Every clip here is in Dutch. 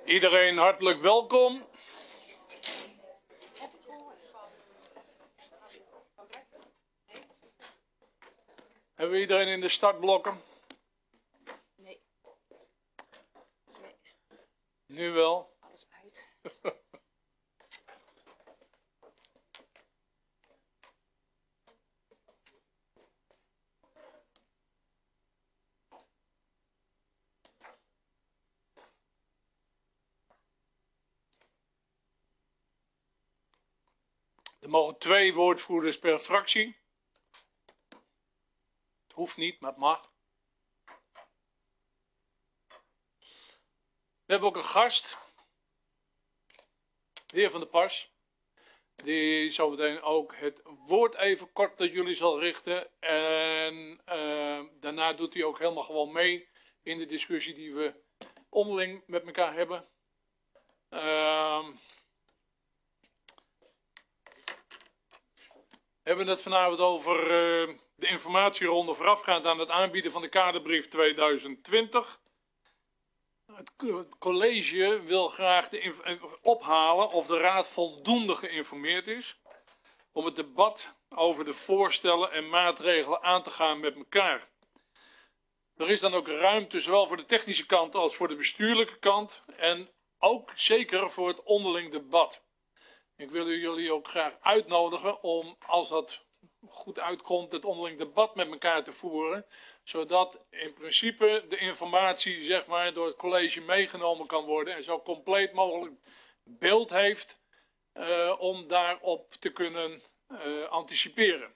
Iedereen hartelijk welkom. Hebben we iedereen in de startblokken? Nee. Nu wel. Alles uit. Er mogen 2 woordvoerders per fractie. Het hoeft niet, maar het mag. We hebben ook een gast. De heer Van der Pars. Die zo meteen ook het woord even kort tot jullie zal richten. En daarna doet hij ook helemaal gewoon mee in de discussie die we onderling met elkaar hebben. We hebben het vanavond over de informatieronde voorafgaand aan het aanbieden van de kaderbrief 2020. Het college wil graag ophalen of de raad voldoende geïnformeerd is om het debat over de voorstellen en maatregelen aan te gaan met elkaar. Er is dan ook ruimte zowel voor de technische kant als voor de bestuurlijke kant en ook zeker voor het onderling debat. Ik wil jullie ook graag uitnodigen om, als dat goed uitkomt, het onderling debat met elkaar te voeren. Zodat in principe de informatie, zeg maar, door het college meegenomen kan worden. En zo compleet mogelijk beeld heeft om daarop te kunnen anticiperen.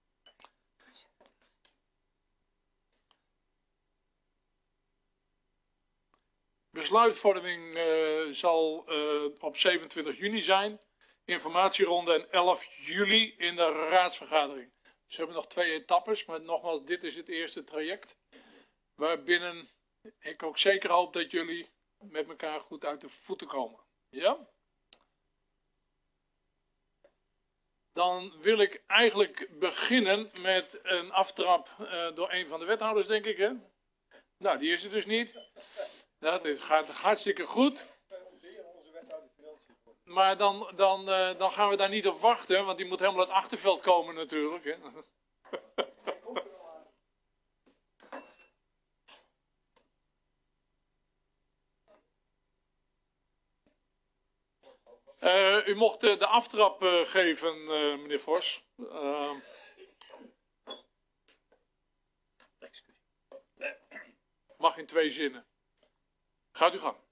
Besluitvorming zal op 27 juni zijn. Informatieronde en 11 juli in de raadsvergadering. Dus we hebben nog 2 etappes, maar nogmaals, dit is het eerste traject. Waarbinnen ik ook zeker hoop dat jullie met elkaar goed uit de voeten komen. Ja? Dan wil ik eigenlijk beginnen met een aftrap door een van de wethouders, denk ik. Hè? Nou, die is er dus niet. Dat gaat hartstikke goed. Maar dan gaan we daar niet op wachten, want die moet helemaal uit Achterveld komen natuurlijk. Hè. U mocht de aftrap geven, meneer Vos. Mag in 2 zinnen. Gaat uw gang.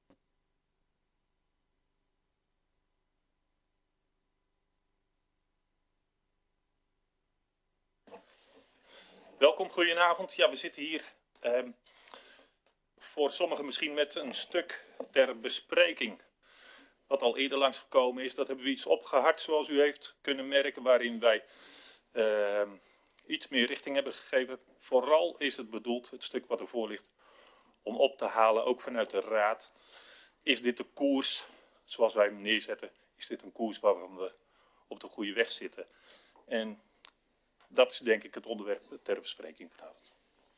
Welkom, goedenavond. Ja, we zitten hier voor sommigen misschien met een stuk ter bespreking. Wat al eerder langsgekomen is, dat hebben we iets opgehard, zoals u heeft kunnen merken, waarin wij iets meer richting hebben gegeven. Vooral is het bedoeld, het stuk wat ervoor ligt, om op te halen, ook vanuit de raad. Is dit de koers, zoals wij hem neerzetten, is dit een koers waarvan we op de goede weg zitten? En dat is denk ik het onderwerp ter bespreking vanavond.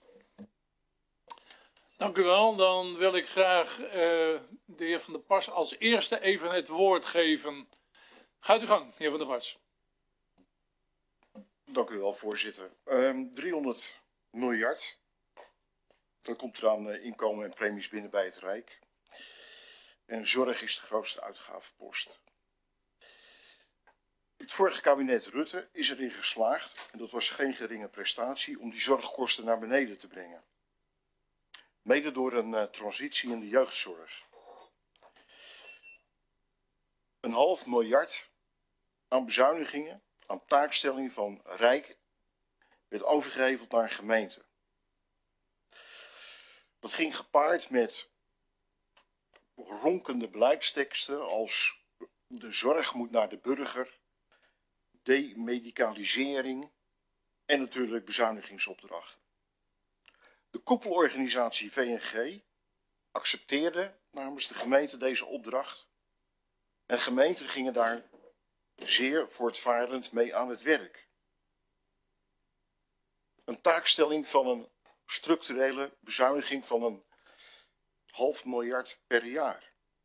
Dank u wel. Dan wil ik graag de heer Van der Pars als eerste even het woord geven. Gaat u gang, heer Van der Pars. Dank u wel, voorzitter. 300 miljard. Dat komt er aan inkomen en premies binnen bij het Rijk. En zorg is de grootste uitgavenpost. Het vorige kabinet Rutte is erin geslaagd, en dat was geen geringe prestatie, om die zorgkosten naar beneden te brengen. Mede door een transitie in de jeugdzorg. 1,5 miljard aan bezuinigingen, aan taakstelling van Rijk, werd overgeheveld naar gemeenten. Dat ging gepaard met ronkende beleidsteksten als de zorg moet naar de burger, demedicalisering en natuurlijk bezuinigingsopdrachten. De koepelorganisatie VNG accepteerde namens de gemeente deze opdracht en gemeenten gingen daar zeer voortvarend mee aan het werk. Een taakstelling van een structurele bezuiniging van 1,5 miljard per jaar.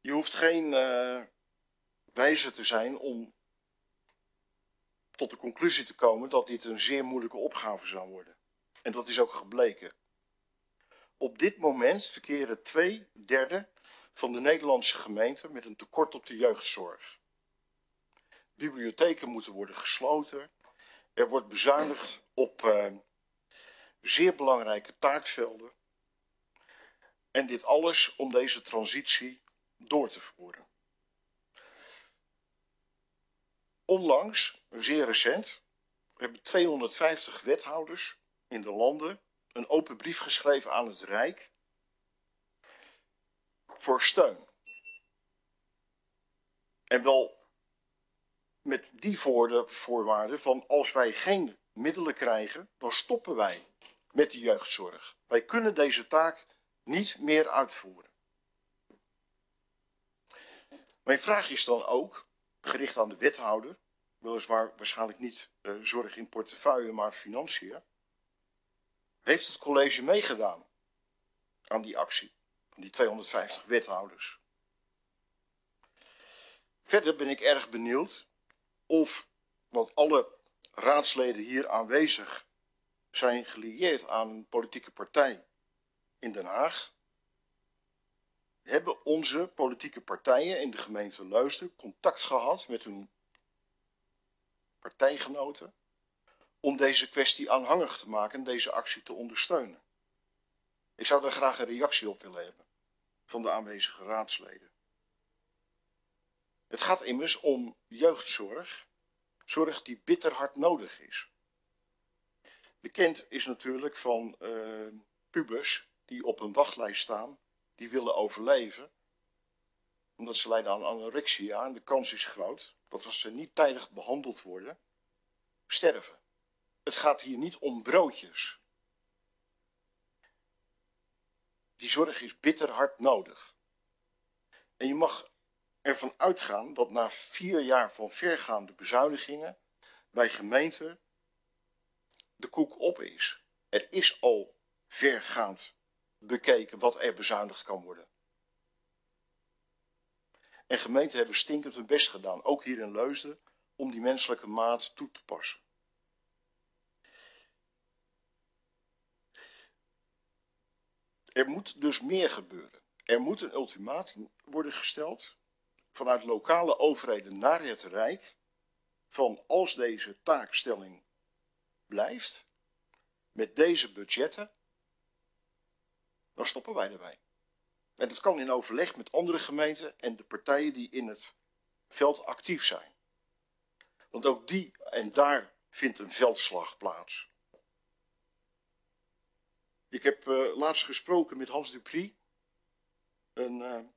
Je hoeft geen wijzer te zijn om tot de conclusie te komen dat dit een zeer moeilijke opgave zou worden. En dat is ook gebleken. Op dit moment verkeren 2/3 van de Nederlandse gemeenten met een tekort op de jeugdzorg. Bibliotheken moeten worden gesloten. Er wordt bezuinigd op zeer belangrijke taakvelden. En dit alles om deze transitie door te voeren. Onlangs, zeer recent, hebben 250 wethouders in de landen een open brief geschreven aan het Rijk voor steun. En wel met die voorwaarde van als wij geen middelen krijgen, dan stoppen wij met de jeugdzorg. Wij kunnen deze taak niet meer uitvoeren. Mijn vraag is dan ook, gericht aan de wethouder, weliswaar waarschijnlijk niet zorg in portefeuille, maar financiën. Heeft het college meegedaan aan die actie van die 250 wethouders? Verder ben ik erg benieuwd of, want alle raadsleden hier aanwezig zijn gelieerd aan een politieke partij in Den Haag, hebben onze politieke partijen in de gemeente Leusden contact gehad met hun partijgenoten om deze kwestie aanhangig te maken en deze actie te ondersteunen. Ik zou daar graag een reactie op willen hebben van de aanwezige raadsleden. Het gaat immers om jeugdzorg, zorg die bitter hard nodig is. Bekend is natuurlijk van pubers die op een wachtlijst staan, die willen overleven, omdat ze lijden aan anorexia en de kans is groot dat als ze niet tijdig behandeld worden, sterven. Het gaat hier niet om broodjes. Die zorg is bitter hard nodig. En je mag ervan uitgaan dat na 4 jaar van vergaande bezuinigingen bij gemeenten de koek op is. Er is al vergaand bekeken wat er bezuinigd kan worden. En gemeenten hebben stinkend hun best gedaan, ook hier in Leusden, om die menselijke maat toe te passen. Er moet dus meer gebeuren. Er moet een ultimatum worden gesteld vanuit lokale overheden naar het Rijk van als deze taakstelling blijft met deze budgetten, dan stoppen wij erbij. En dat kan in overleg met andere gemeenten en de partijen die in het veld actief zijn. Want ook die en daar vindt een veldslag plaats. Ik heb laatst gesproken met Hans Duprie, een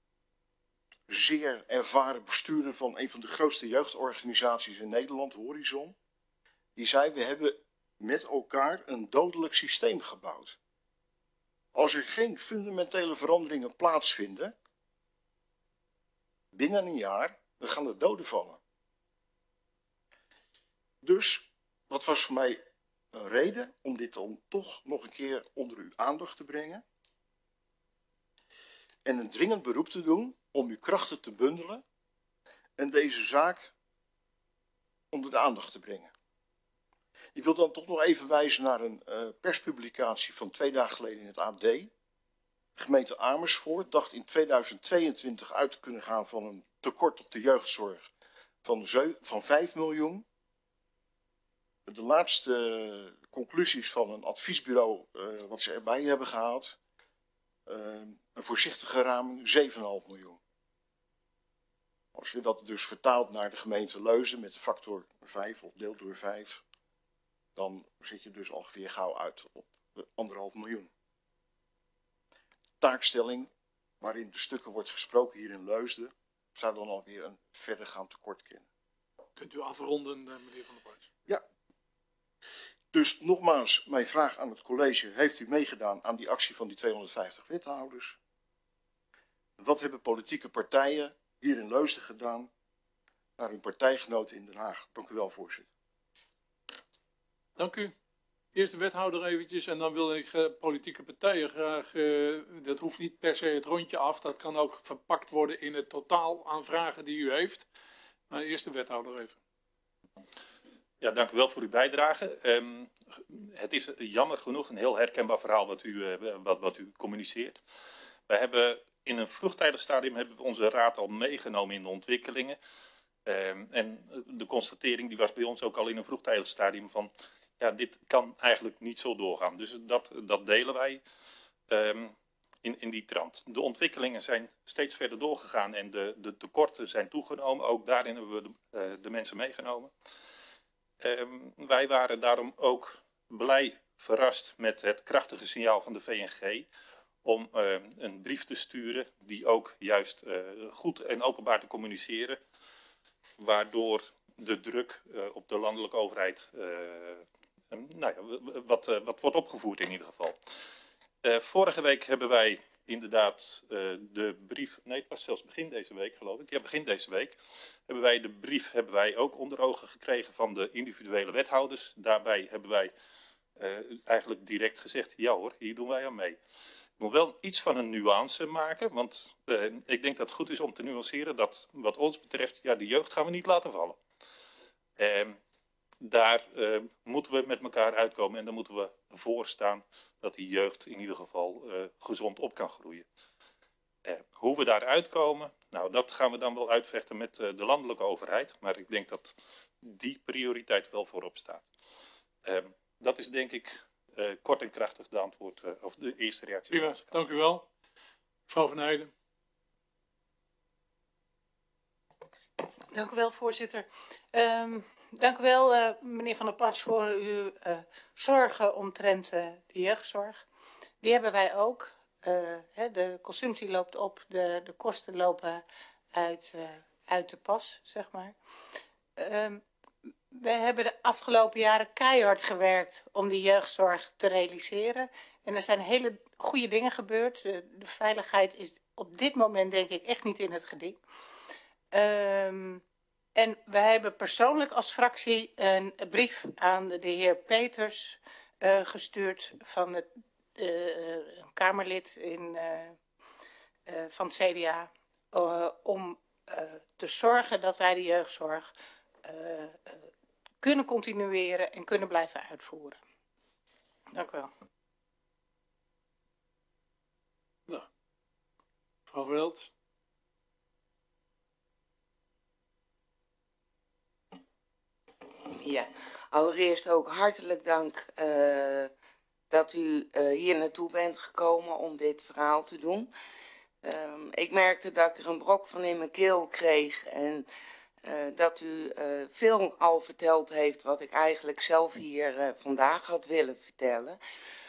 zeer ervaren bestuurder van een van de grootste jeugdorganisaties in Nederland, Horizon. Die zei, we hebben met elkaar een dodelijk systeem gebouwd. Als er geen fundamentele veranderingen plaatsvinden, binnen een jaar, dan gaan er doden vallen. Dus, wat was voor mij een reden om dit dan toch nog een keer onder uw aandacht te brengen. En een dringend beroep te doen om uw krachten te bundelen en deze zaak onder de aandacht te brengen. Ik wil dan toch nog even wijzen naar een perspublicatie van 2 dagen geleden in het AD. De gemeente Amersfoort dacht in 2022 uit te kunnen gaan van een tekort op de jeugdzorg van 5 miljoen. De laatste conclusies van een adviesbureau wat ze erbij hebben gehaald, een voorzichtige raming 7,5 miljoen. Als je dat dus vertaalt naar de gemeente Leusden met de factor 5 of deel door 5, dan zit je dus ongeveer gauw uit op 1,5 miljoen. Taakstelling waarin de stukken wordt gesproken hier in Leusden, zou dan alweer een verdergaand tekort kennen. Kunt u afronden, meneer Van der Buis? Ja. Dus nogmaals, mijn vraag aan het college, heeft u meegedaan aan die actie van die 250 wethouders? Wat hebben politieke partijen hier in Leusden gedaan naar hun partijgenoten in Den Haag? Dank u wel, voorzitter. Dank u. Eerst de wethouder eventjes en dan wil ik politieke partijen graag, dat hoeft niet per se het rondje af, dat kan ook verpakt worden in het totaal aan vragen die u heeft. Maar eerst de wethouder even. Ja, dank u wel voor uw bijdrage. Het is jammer genoeg een heel herkenbaar verhaal wat u communiceert. Wij hebben in een vroegtijdig stadium hebben we onze raad al meegenomen in de ontwikkelingen. En de constatering die was bij ons ook al in een vroegtijdig stadium van, ja, dit kan eigenlijk niet zo doorgaan. Dus dat delen wij in die trant. De ontwikkelingen zijn steeds verder doorgegaan en de tekorten zijn toegenomen. Ook daarin hebben we de mensen meegenomen. Wij waren daarom ook blij verrast met het krachtige signaal van de VNG om een brief te sturen die ook juist goed en openbaar te communiceren, waardoor de druk op de landelijke overheid wat wordt opgevoerd in ieder geval. Vorige week hebben wij inderdaad de brief, nee het was zelfs begin deze week geloof ik, ja begin deze week, hebben wij de brief ook onder ogen gekregen van de individuele wethouders. Daarbij hebben wij eigenlijk direct gezegd, ja hoor, hier doen wij aan mee. Ik moet wel iets van een nuance maken, want ik denk dat het goed is om te nuanceren dat wat ons betreft, ja de jeugd gaan we niet laten vallen. Daar moeten we met elkaar uitkomen en daar moeten we voor staan dat die jeugd in ieder geval gezond op kan groeien. Hoe we daar uitkomen, nou dat gaan we dan wel uitvechten met de landelijke overheid, maar ik denk dat die prioriteit wel voorop staat. Dat is denk ik kort en krachtig de antwoord of de eerste reactie. Prima, dank u wel. Mevrouw Van Heijden. Dank u wel, voorzitter. Dank u wel, meneer Van der Plas, voor uw zorgen omtrent de jeugdzorg. Die hebben wij ook. De consumptie loopt op, de kosten lopen uit de pas, zeg maar. We hebben de afgelopen jaren keihard gewerkt om die jeugdzorg te realiseren. En er zijn hele goede dingen gebeurd. De veiligheid is op dit moment denk ik echt niet in het geding. En wij hebben persoonlijk als fractie een brief aan de heer Peters gestuurd van een Kamerlid van het CDA. Om te zorgen dat wij de jeugdzorg kunnen continueren en kunnen blijven uitvoeren. Dank u wel. Nou, mevrouw Wild. Ja, allereerst ook hartelijk dank dat u hier naartoe bent gekomen om dit verhaal te doen. Ik merkte dat ik er een brok van in mijn keel kreeg en dat u veel al verteld heeft wat ik eigenlijk zelf hier vandaag had willen vertellen.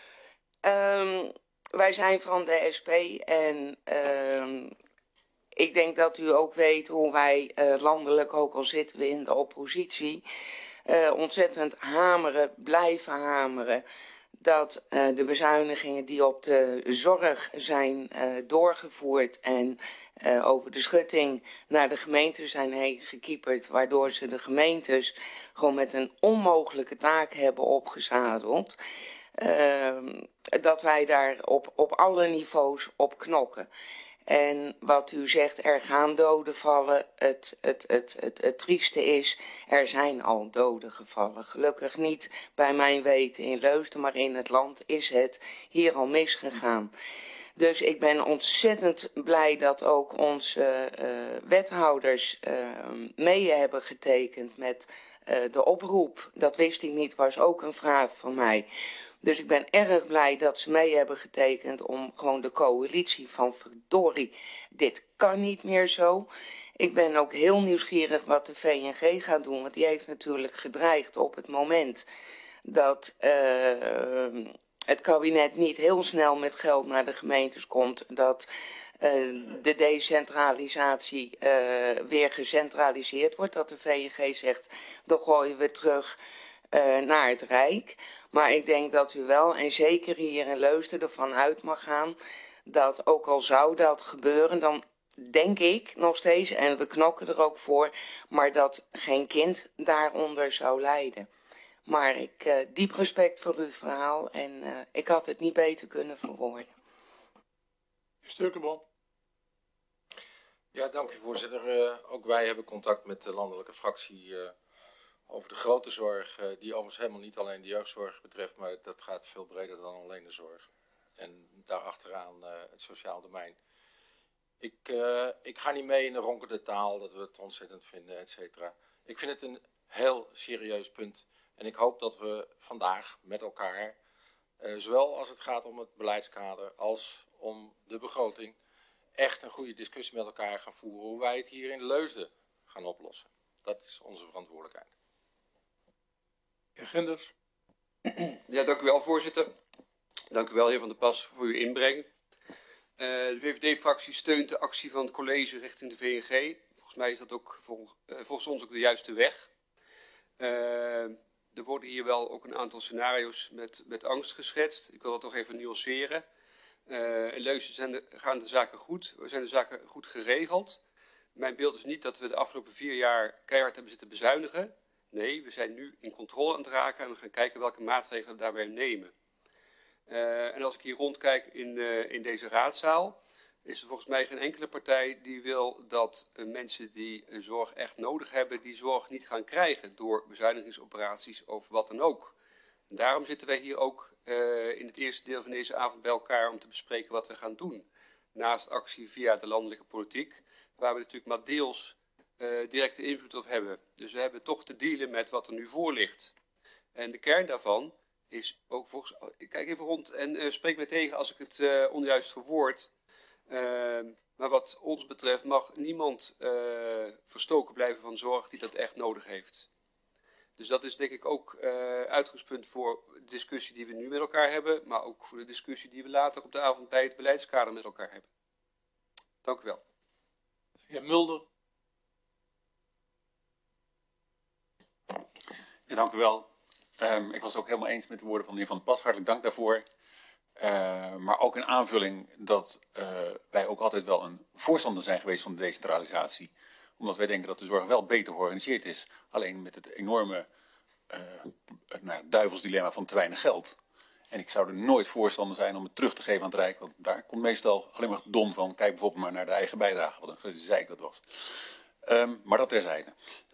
Wij zijn van de SP en ik denk dat u ook weet hoe wij landelijk, ook al zitten we in de oppositie, ontzettend blijven hameren dat de bezuinigingen die op de zorg zijn doorgevoerd en over de schutting naar de gemeenten zijn heen gekieperd, waardoor ze de gemeentes gewoon met een onmogelijke taak hebben opgezadeld, dat wij daar op alle niveaus op knokken. En wat u zegt, er gaan doden vallen. Het trieste is, er zijn al doden gevallen. Gelukkig niet bij mijn weten in Leusden, maar in het land is het hier al misgegaan. Dus ik ben ontzettend blij dat ook onze wethouders mee hebben getekend met de oproep. Dat wist ik niet, was ook een vraag van mij. Dus ik ben erg blij dat ze mee hebben getekend om gewoon de coalitie van verdorie, dit kan niet meer zo. Ik ben ook heel nieuwsgierig wat de VNG gaat doen, want die heeft natuurlijk gedreigd op het moment dat het kabinet niet heel snel met geld naar de gemeentes komt, dat de decentralisatie weer gecentraliseerd wordt, dat de VNG zegt, dan gooien we terug naar het Rijk. Maar ik denk dat u wel, en zeker hier in Leusden, ervan uit mag gaan dat ook al zou dat gebeuren, dan denk ik nog steeds, en we knokken er ook voor, maar dat geen kind daaronder zou lijden. Maar diep respect voor uw verhaal en ik had het niet beter kunnen verwoorden. Sturkenboom. Ja, dank u voorzitter. Ook wij hebben contact met de landelijke fractie over de grote zorg, die overigens helemaal niet alleen de jeugdzorg betreft, maar dat gaat veel breder dan alleen de zorg. En daarachteraan het sociaal domein. Ik ga niet mee in de ronkende taal, dat we het ontzettend vinden, et cetera. Ik vind het een heel serieus punt. En ik hoop dat we vandaag met elkaar, zowel als het gaat om het beleidskader als om de begroting, echt een goede discussie met elkaar gaan voeren hoe wij het hier in Leusden gaan oplossen. Dat is onze verantwoordelijkheid. Heer Genders. Ja, dank u wel, voorzitter. Dank u wel, heer Van der Pas, voor uw inbreng. De VVD-fractie steunt de actie van het college richting de VNG. Volgens mij is dat ook volgens ons ook de juiste weg. Er worden hier wel ook een aantal scenario's met angst geschetst. Ik wil dat toch even nuanceren. In Leusden gaan de zaken goed. Zijn de zaken goed geregeld. Mijn beeld is niet dat we de afgelopen 4 jaar keihard hebben zitten bezuinigen. Nee, we zijn nu in controle aan het raken en we gaan kijken welke maatregelen we daarbij nemen. En als ik hier rondkijk in deze raadzaal, is er volgens mij geen enkele partij die wil dat mensen die zorg echt nodig hebben, die zorg niet gaan krijgen door bezuinigingsoperaties of wat dan ook. En daarom zitten wij hier ook in het eerste deel van deze avond bij elkaar om te bespreken wat we gaan doen. Naast actie via de landelijke politiek, waar we natuurlijk maar deels directe invloed op hebben. Dus we hebben toch te dealen met wat er nu voor ligt. En de kern daarvan is ook volgens... Ik kijk even rond en spreek mij tegen als ik het onjuist verwoord. Maar wat ons betreft mag niemand verstoken blijven van zorg die dat echt nodig heeft. Dus dat is denk ik ook uitgangspunt voor de discussie die we nu met elkaar hebben, maar ook voor de discussie die we later op de avond bij het beleidskader met elkaar hebben. Dank u wel. Heer Mulder. Ja, dank u wel. Ik was het ook helemaal eens met de woorden van de heer Van der Pas. Hartelijk dank daarvoor. Maar ook een aanvulling dat wij ook altijd wel een voorstander zijn geweest van de decentralisatie. Omdat wij denken dat de zorg wel beter georganiseerd is. Alleen met het enorme duivelsdilemma van te weinig geld. En ik zou er nooit voorstander zijn om het terug te geven aan het Rijk. Want daar komt meestal alleen maar gedon van. Kijk bijvoorbeeld maar naar de eigen bijdrage. Wat een gezeik dat was. Maar dat terzijde.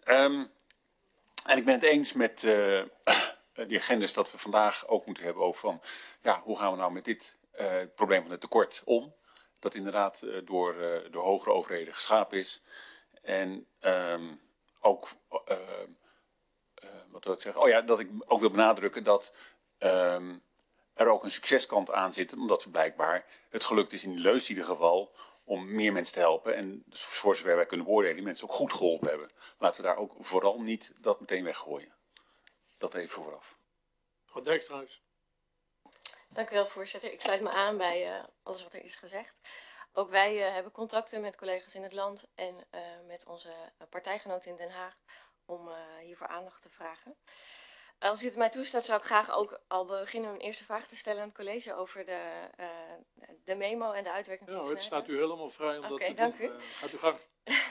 En ik ben het eens met de heer Genders dat we vandaag ook moeten hebben over van... Ja, hoe gaan we nou met dit probleem van het tekort om? Dat inderdaad door hogere overheden geschapen is. En ook, wat wil ik zeggen? Oh ja, dat ik ook wil benadrukken dat er ook een succeskant aan zit. Omdat we blijkbaar het gelukt is in Leusden in ieder geval om meer mensen te helpen. En dus voor zover wij kunnen beoordelen, die mensen ook goed geholpen hebben. Laten we daar ook vooral niet dat meteen weggooien. Dat even vooraf. Mevrouw Dijkstrahuis. Dank u wel, voorzitter. Ik sluit me aan bij alles wat er is gezegd. Ook wij hebben contacten met collega's in het land en met onze partijgenoten in Den Haag om hiervoor aandacht te vragen. Als u het mij toestaat, zou ik graag ook al beginnen een eerste vraag te stellen aan het college over de memo en de uitwerking van de het staat u helemaal vrij om dat te doen. Dank u. Gaat u gang.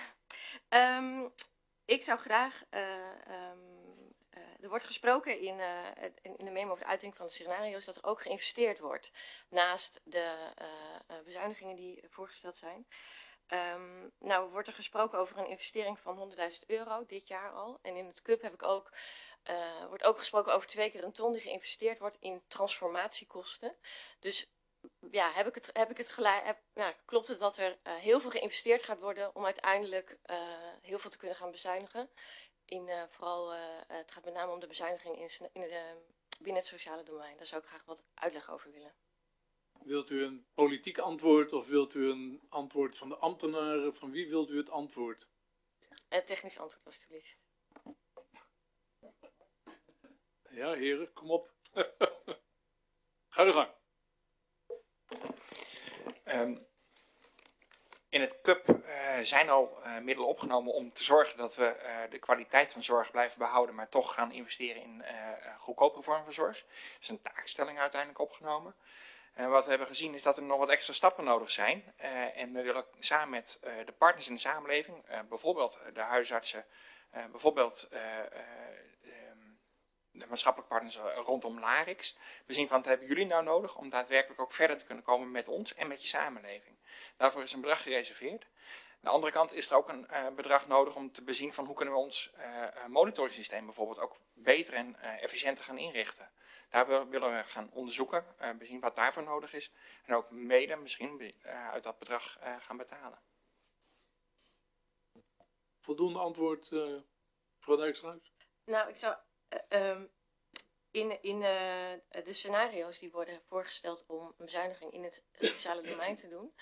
Ik zou graag... er wordt gesproken in de memo over de uitwerking van de scenario's dat er ook geïnvesteerd wordt naast de bezuinigingen die voorgesteld zijn. Nou wordt er gesproken over een investering van €100.000 dit jaar al. En in het CUP wordt ook gesproken over 2 keer een ton die geïnvesteerd wordt in transformatiekosten. Dus ja, klopt het dat er heel veel geïnvesteerd gaat worden om uiteindelijk heel veel te kunnen gaan bezuinigen? Het gaat met name om de bezuiniging binnen het sociale domein. Daar zou ik graag wat uitleg over willen. Wilt u een politiek antwoord of wilt u een antwoord van de ambtenaren? Van wie wilt u het antwoord? Technisch antwoord, alstublieft. Ja, heren, kom op. Ga uw gang. In het CUP zijn al middelen opgenomen om te zorgen dat we de kwaliteit van zorg blijven behouden, maar toch gaan investeren in goedkopere vormen van zorg. Er is een taakstelling uiteindelijk opgenomen. Wat we hebben gezien is dat er nog wat extra stappen nodig zijn. En we willen samen met de partners in de samenleving, bijvoorbeeld de huisartsen, bijvoorbeeld de maatschappelijke partners rondom Larix bezien van wat hebben jullie nou nodig om daadwerkelijk ook verder te kunnen komen met ons en met je samenleving. Daarvoor is een bedrag gereserveerd. Aan de andere kant is er ook een bedrag nodig om te bezien van hoe kunnen we ons monitoringssysteem bijvoorbeeld ook beter en efficiënter gaan inrichten. Daar willen we gaan onderzoeken, bezien wat daarvoor nodig is en ook mede misschien uit dat bedrag gaan betalen. Voldoende antwoord, mevrouw Dijkstruis? Nou, ik zou in de scenario's die worden voorgesteld om een bezuiniging in het sociale domein te doen,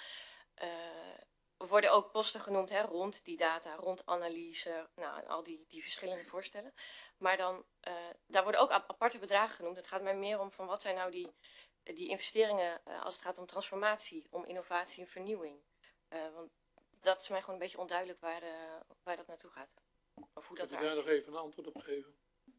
worden ook posten genoemd rond die data, rond analyse, nou, en al die verschillende voorstellen. Maar dan, daar worden ook aparte bedragen genoemd. Het gaat mij meer om van wat zijn nou die investeringen als het gaat om transformatie, om innovatie en vernieuwing. Want dat is mij gewoon een beetje onduidelijk waar dat naartoe gaat. Of hoe dat Kan je daar nog even een antwoord op geven?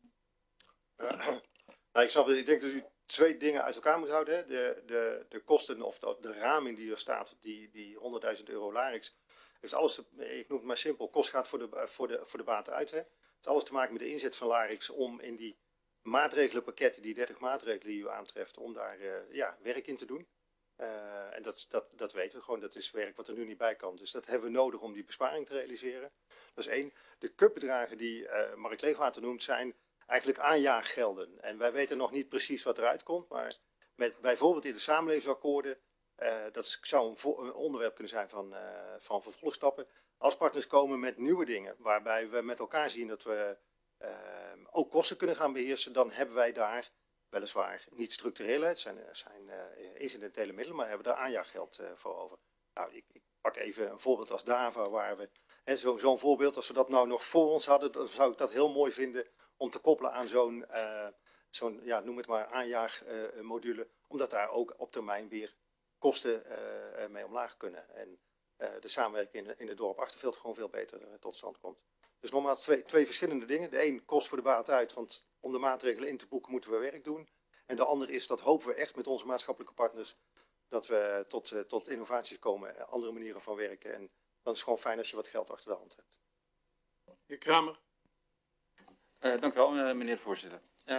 Nou, ik snap het. Ik denk dat u twee dingen uit elkaar moet houden. Hè. De kosten of de raming die er staat, die 100.000 euro Larix, heeft alles, ik noem het maar simpel, kost gaat voor de baten uit. Hè. Het heeft alles te maken met de inzet van Larix om in die maatregelenpakketten, die 30 maatregelen die u aantreft, om daar werk in te doen. En dat weten we gewoon, dat is werk wat er nu niet bij kan. Dus dat hebben we nodig om die besparing te realiseren. Dat is één. De cupbedragen die Mark Leegwater noemt, zijn eigenlijk aanjaaggelden. En wij weten nog niet precies wat eruit komt, maar met bijvoorbeeld in de samenlevingsakkoorden, dat zou een onderwerp kunnen zijn van vervolgstappen. Als partners komen met nieuwe dingen, waarbij we met elkaar zien dat we ook kosten kunnen gaan beheersen, dan hebben wij daar weliswaar niet structureel, het zijn incidentele middelen, maar hebben daar aanjaaggeld voor over. Nou, ik pak even een voorbeeld als DAVA, waar we zo'n voorbeeld, als we dat nou nog voor ons hadden, dan zou ik dat heel mooi vinden om te koppelen aan zo'n noem het maar, aanjaagmodule, omdat daar ook op termijn weer kosten mee omlaag kunnen. En de samenwerking in het dorp Achterveld gewoon veel beter tot stand komt. Dus nogmaals twee verschillende dingen. De een kost voor de baat uit, want om de maatregelen in te boeken moeten we werk doen. En de andere is, dat hopen we echt met onze maatschappelijke partners, dat we tot innovaties komen, andere manieren van werken. En dan is het gewoon fijn als je wat geld achter de hand hebt. Heer Kramer. Dank u wel, meneer de voorzitter.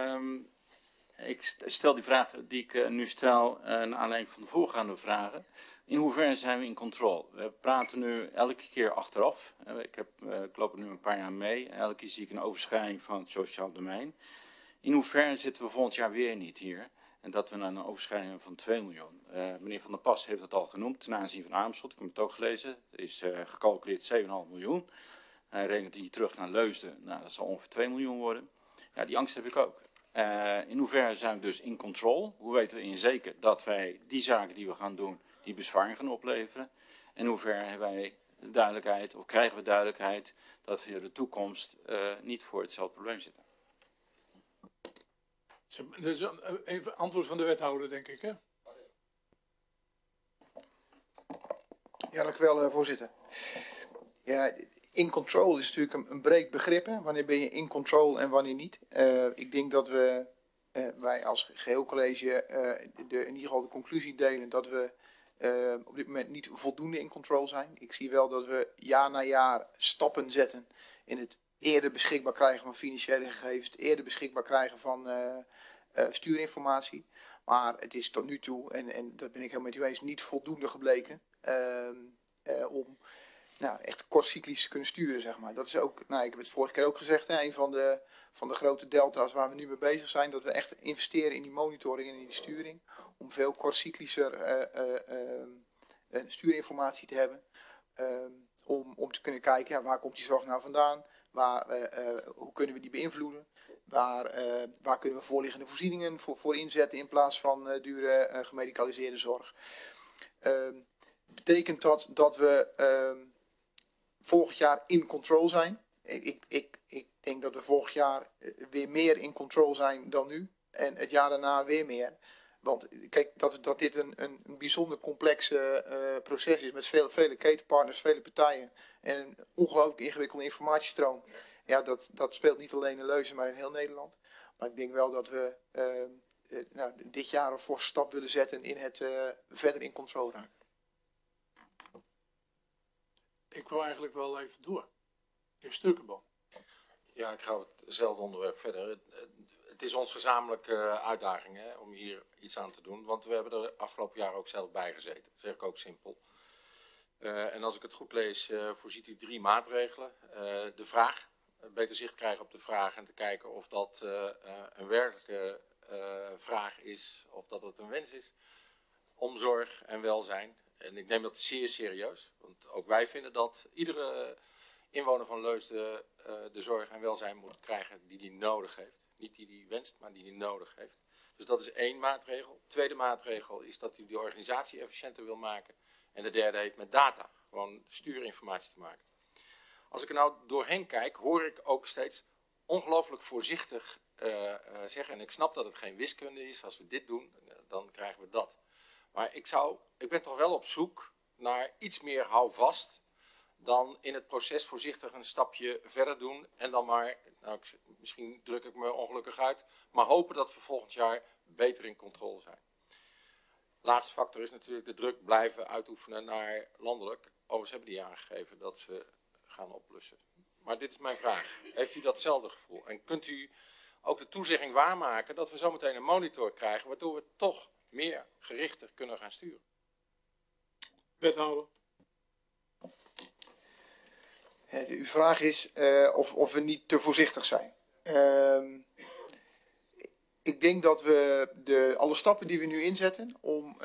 Ik stel die vraag die ik nu stel naar aanleiding van de voorgaande vragen. In hoeverre zijn we in controle? We praten nu elke keer achteraf. Ik loop er nu een paar jaar mee. Elke keer zie ik een overschrijding van het sociaal domein. In hoeverre zitten we volgend jaar weer niet hier? En dat we naar een overschrijding van 2 miljoen. Meneer Van der Pas heeft het al genoemd ten aanzien van Amersfoort. Ik heb het ook gelezen. Er is gecalculeerd 7,5 miljoen. Hij rekent die terug naar Leusden. Nou, dat zal ongeveer 2 miljoen worden. Ja, die angst heb ik ook. In hoeverre zijn we dus in control? Hoe weten we in zeker dat wij die zaken die we gaan doen, die besparing gaan opleveren? En in hoeverre hebben wij de duidelijkheid, of krijgen we duidelijkheid, dat we in de toekomst niet voor hetzelfde probleem zitten? Dus even antwoord van de wethouder, denk ik, hè? Ja, dank u wel, voorzitter. Ja, in control is natuurlijk een breed begrip. Hè? Wanneer ben je in control en wanneer niet? Ik denk dat wij als geheel college in ieder geval de conclusie delen dat we op dit moment niet voldoende in control zijn. Ik zie wel dat we jaar na jaar stappen zetten in het eerder beschikbaar krijgen van financiële gegevens, het eerder beschikbaar krijgen van stuurinformatie. Maar het is tot nu toe, en dat ben ik helemaal met u eens, niet voldoende gebleken om echt kortcyclisch te kunnen sturen, zeg maar. Dat is ook, ik heb het vorige keer ook gezegd, een van de grote delta's waar we nu mee bezig zijn, dat we echt investeren in die monitoring en in die sturing, om veel kortcyclischer stuurinformatie te hebben, om te kunnen kijken, waar komt die zorg nou vandaan, hoe kunnen we die beïnvloeden, waar kunnen we voorliggende voorzieningen voor inzetten in plaats van dure gemedicaliseerde zorg. Betekent dat we volgend jaar in control zijn? Ik denk dat we volgend jaar weer meer in control zijn dan nu. En het jaar daarna weer meer. Want kijk, dat dit een bijzonder complex proces is met vele ketenpartners, vele partijen. En een ongelooflijk ingewikkelde informatiestroom. Ja, dat speelt niet alleen in Leusden, maar in heel Nederland. Maar ik denk wel dat we dit jaar een forse stap willen zetten in het verder in controle raken. Ik wil eigenlijk wel even door. In Stukkenboom. Ja, ik ga hetzelfde onderwerp verder. Het het is ons gezamenlijke uitdaging om hier iets aan te doen. Want we hebben er afgelopen jaar ook zelf bij gezeten. Dat zeg ik ook simpel. En als ik het goed lees, voorziet u 3 maatregelen. De vraag, beter zicht krijgen op de vraag en te kijken of dat een werkelijke vraag is of dat het een wens is. Om zorg en welzijn. En ik neem dat zeer serieus. Want ook wij vinden dat iedere inwoner van Leusden de zorg en welzijn moet krijgen die hij nodig heeft. Niet die hij wenst, maar die hij nodig heeft. Dus dat is 1 maatregel. Tweede maatregel is dat u de organisatie efficiënter wil maken. En de derde heeft met data, gewoon stuurinformatie te maken. Als ik er nou doorheen kijk, hoor ik ook steeds ongelooflijk voorzichtig zeggen. En ik snap dat het geen wiskunde is. Als we dit doen, dan krijgen we dat. Maar ik ben toch wel op zoek naar iets meer houvast dan in het proces voorzichtig een stapje verder doen. En dan maar, nou, misschien druk ik me ongelukkig uit, maar hopen dat we volgend jaar beter in controle zijn. Laatste factor is natuurlijk de druk blijven uitoefenen naar landelijk. Overigens hebben die aangegeven dat ze gaan oplossen. Maar dit is mijn vraag. Heeft u datzelfde gevoel? En kunt u ook de toezegging waarmaken dat we zometeen een monitor krijgen, waardoor we toch meer gerichter kunnen gaan sturen? Wethouder. Uw vraag is of we niet te voorzichtig zijn. Ik denk dat we alle stappen die we nu inzetten om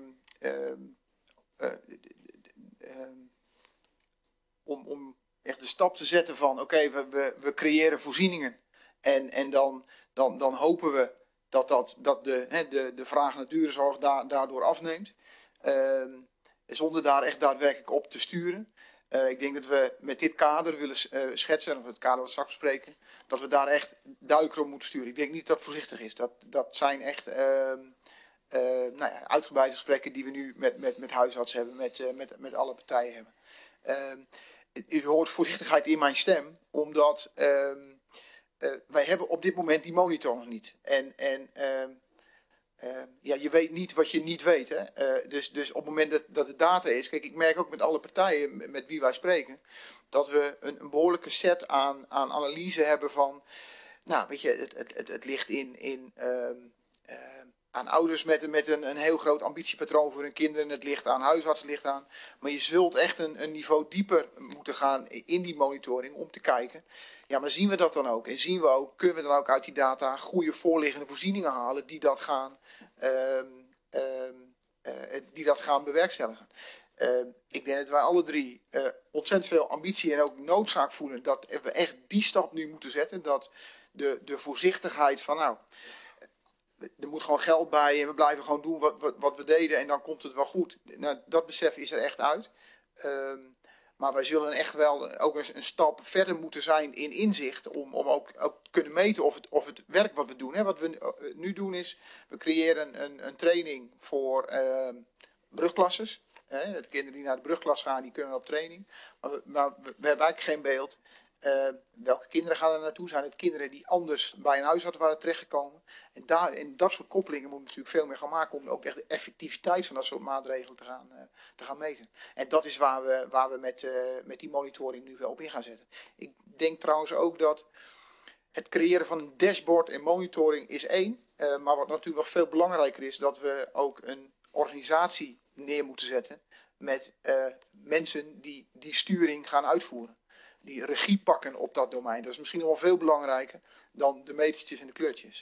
echt de stap te zetten van oké, we creëren voorzieningen en dan hopen we dat de vraag naar duurzorg daardoor afneemt. Zonder daar echt daadwerkelijk op te sturen. Ik denk dat we met dit kader willen schetsen, of het kader wat we straks bespreken, dat we daar echt duidelijker op moeten sturen. Ik denk niet dat het voorzichtig is. Dat zijn echt uitgebreide gesprekken die we nu met huisarts hebben, met alle partijen hebben. U hoort voorzichtigheid in mijn stem, omdat wij hebben op dit moment die monitor nog niet. Je weet niet wat je niet weet. Hè? Dus op het moment dat de data is... Kijk, ik merk ook met alle partijen met wie wij spreken, dat we een behoorlijke set aan analyse hebben van... Nou, weet je, het ligt aan ouders met een heel groot ambitiepatroon voor hun kinderen. Het ligt aan huisartsen, ligt aan... Maar je zult echt een niveau dieper moeten gaan in die monitoring om te kijken... Ja, maar zien we dat dan ook? En zien we ook, kunnen we dan ook uit die data goede voorliggende voorzieningen halen die dat gaan bewerkstelligen? Ik denk dat wij alle 3 ontzettend veel ambitie en ook noodzaak voelen dat we echt die stap nu moeten zetten. Dat de voorzichtigheid van nou, er moet gewoon geld bij en we blijven gewoon doen wat we deden en dan komt het wel goed. Nou, dat besef is er echt uit. Maar wij zullen echt wel ook een stap verder moeten zijn in inzicht om ook te kunnen meten of het werk wat we doen. Hè. Wat we nu doen is, we creëren een training voor brugklasses. De kinderen die naar de brugklas gaan, die kunnen op training. Maar we hebben eigenlijk geen beeld. Welke kinderen gaan er naartoe? Zijn het kinderen die anders bij een huisarts waren terechtgekomen? En dat soort koppelingen moeten we natuurlijk veel meer gaan maken om ook echt de effectiviteit van dat soort maatregelen te gaan meten. En dat is waar we met die monitoring nu wel op in gaan zetten. Ik denk trouwens ook dat het creëren van een dashboard en monitoring is één. Maar wat natuurlijk nog veel belangrijker is, dat we ook een organisatie neer moeten zetten met mensen die sturing gaan uitvoeren. Die regie pakken op dat domein. Dat is misschien nog wel veel belangrijker dan de metertjes en de kleurtjes.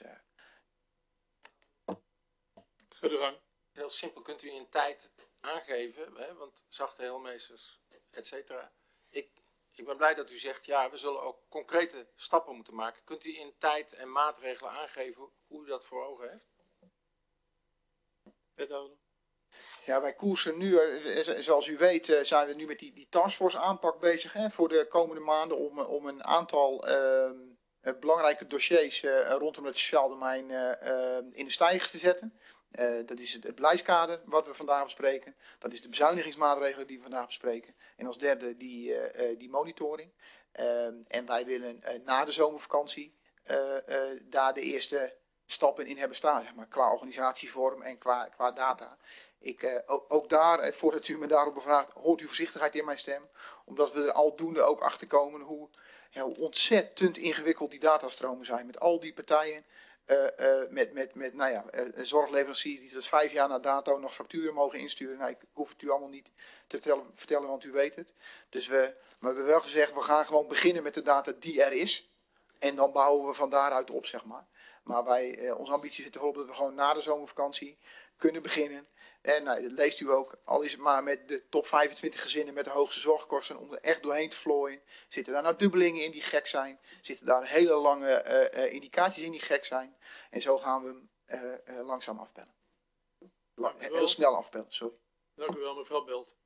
Ga de gang. Heel simpel, kunt u in tijd aangeven, hè, want zachte heelmeesters, et cetera. Ik ben blij dat u zegt, ja, we zullen ook concrete stappen moeten maken. Kunt u in tijd en maatregelen aangeven hoe u dat voor ogen heeft? Wethouder. Ja, wij koersen nu, zoals u weet, zijn we nu met die taskforce aanpak bezig voor de komende maanden om een aantal belangrijke dossiers rondom het sociaal domein in de stijgers te zetten. Dat is het beleidskader wat we vandaag bespreken. Dat is de bezuinigingsmaatregelen die we vandaag bespreken. En als derde die monitoring. En wij willen na de zomervakantie daar de eerste stappen in hebben staan, zeg maar, qua organisatievorm en qua data. Ook daar, voordat u me daarop bevraagt, hoort u voorzichtigheid in mijn stem. Omdat we er aldoende ook achter komen hoe ontzettend ingewikkeld die datastromen zijn. Met al die partijen zorgleveranciers die tot 5 jaar na dato nog facturen mogen insturen. Nou, ik hoef het u allemaal niet te vertellen, want u weet het. Dus maar we hebben wel gezegd, we gaan gewoon beginnen met de data die er is. En dan bouwen we van daaruit op, zeg maar. Maar onze ambitie zit erop dat we gewoon na de zomervakantie kunnen beginnen. En nou, dat leest u ook, al is het maar met de top 25 gezinnen met de hoogste zorgkosten, om er echt doorheen te vlooien. Zitten daar nou dubbelingen in die gek zijn? Zitten daar hele lange indicaties in die gek zijn? En zo gaan we hem langzaam afbellen. Heel snel afbellen, sorry. Dank u wel, mevrouw Belt.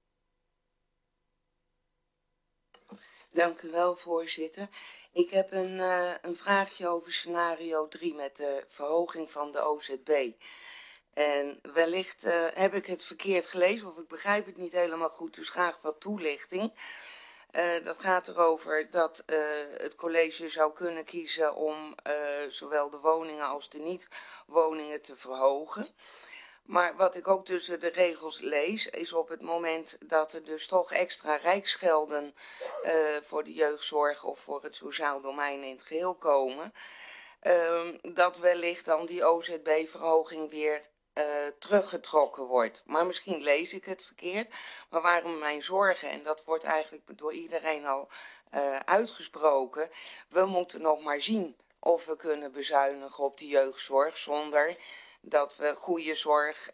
Dank u wel, voorzitter. Ik heb een vraagje over scenario 3 met de verhoging van de OZB. En wellicht heb ik het verkeerd gelezen of ik begrijp het niet helemaal goed, dus graag wat toelichting. Dat gaat erover dat het college zou kunnen kiezen om zowel de woningen als de niet-woningen te verhogen. Maar wat ik ook tussen de regels lees, is op het moment dat er dus toch extra rijksgelden voor de jeugdzorg of voor het sociaal domein in het geheel komen, dat wellicht dan die OZB-verhoging weer teruggetrokken wordt. Maar misschien lees ik het verkeerd. Maar waarom mijn zorgen, en dat wordt eigenlijk door iedereen al uitgesproken, we moeten nog maar zien of we kunnen bezuinigen op de jeugdzorg zonder dat we goede zorg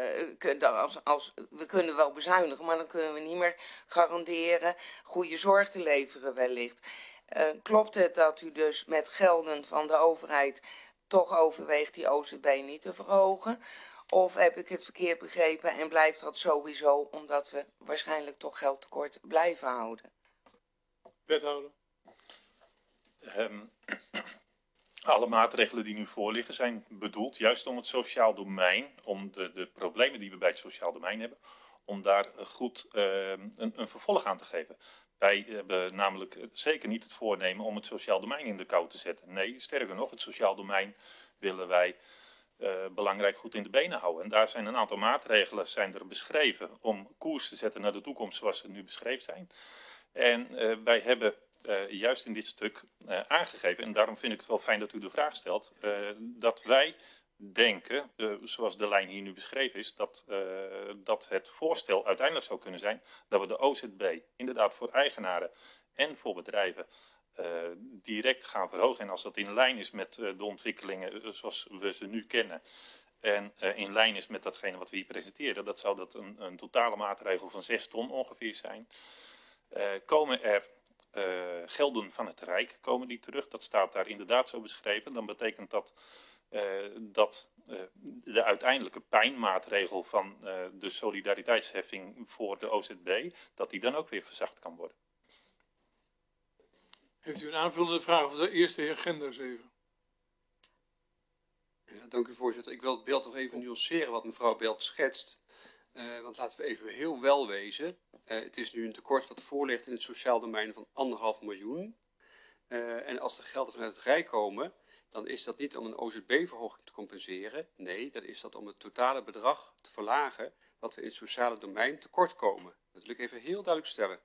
we kunnen wel bezuinigen, maar dan kunnen we niet meer garanderen goede zorg te leveren wellicht. Klopt het dat u dus met gelden van de overheid toch overweegt die OZB niet te verhogen? Of heb ik het verkeerd begrepen en blijft dat sowieso omdat we waarschijnlijk toch geldtekort blijven houden? Wethouder. Alle maatregelen die nu voorliggen zijn bedoeld juist om het sociaal domein, om de problemen die we bij het sociaal domein hebben, om daar goed een vervolg aan te geven. Wij hebben namelijk zeker niet het voornemen om het sociaal domein in de kou te zetten. Nee, sterker nog, het sociaal domein willen wij belangrijk goed in de benen houden. En daar zijn een aantal maatregelen er beschreven om koers te zetten naar de toekomst zoals ze nu beschreven zijn. En wij hebben juist in dit stuk aangegeven, en daarom vind ik het wel fijn dat u de vraag stelt, dat wij denken, zoals de lijn hier nu beschreven is, dat het voorstel uiteindelijk zou kunnen zijn dat we de OZB inderdaad voor eigenaren en voor bedrijven direct gaan verhogen. En als dat in lijn is met de ontwikkelingen zoals we ze nu kennen en in lijn is met datgene wat we hier presenteren, dat zou dat een totale maatregel van 6 ton ongeveer zijn. Komen er gelden van het Rijk, komen die terug? Dat staat daar inderdaad zo beschreven. Dan betekent dat de uiteindelijke pijnmaatregel van de solidariteitsheffing voor de OZB, dat die dan ook weer verzacht kan worden. Heeft u een aanvullende vraag over de eerste heer Genders even? Ja, dank u, voorzitter. Ik wil het beeld nog even nuanceren wat mevrouw Belt schetst. Want laten we even heel wel wezen. Het is nu een tekort wat voor ligt in het sociaal domein van 1,5 miljoen. En als er gelden vanuit het Rijk komen, dan is dat niet om een OZB-verhoging te compenseren. Nee, dan is dat om het totale bedrag te verlagen wat we in het sociale domein tekort komen. Dat wil ik even heel duidelijk stellen.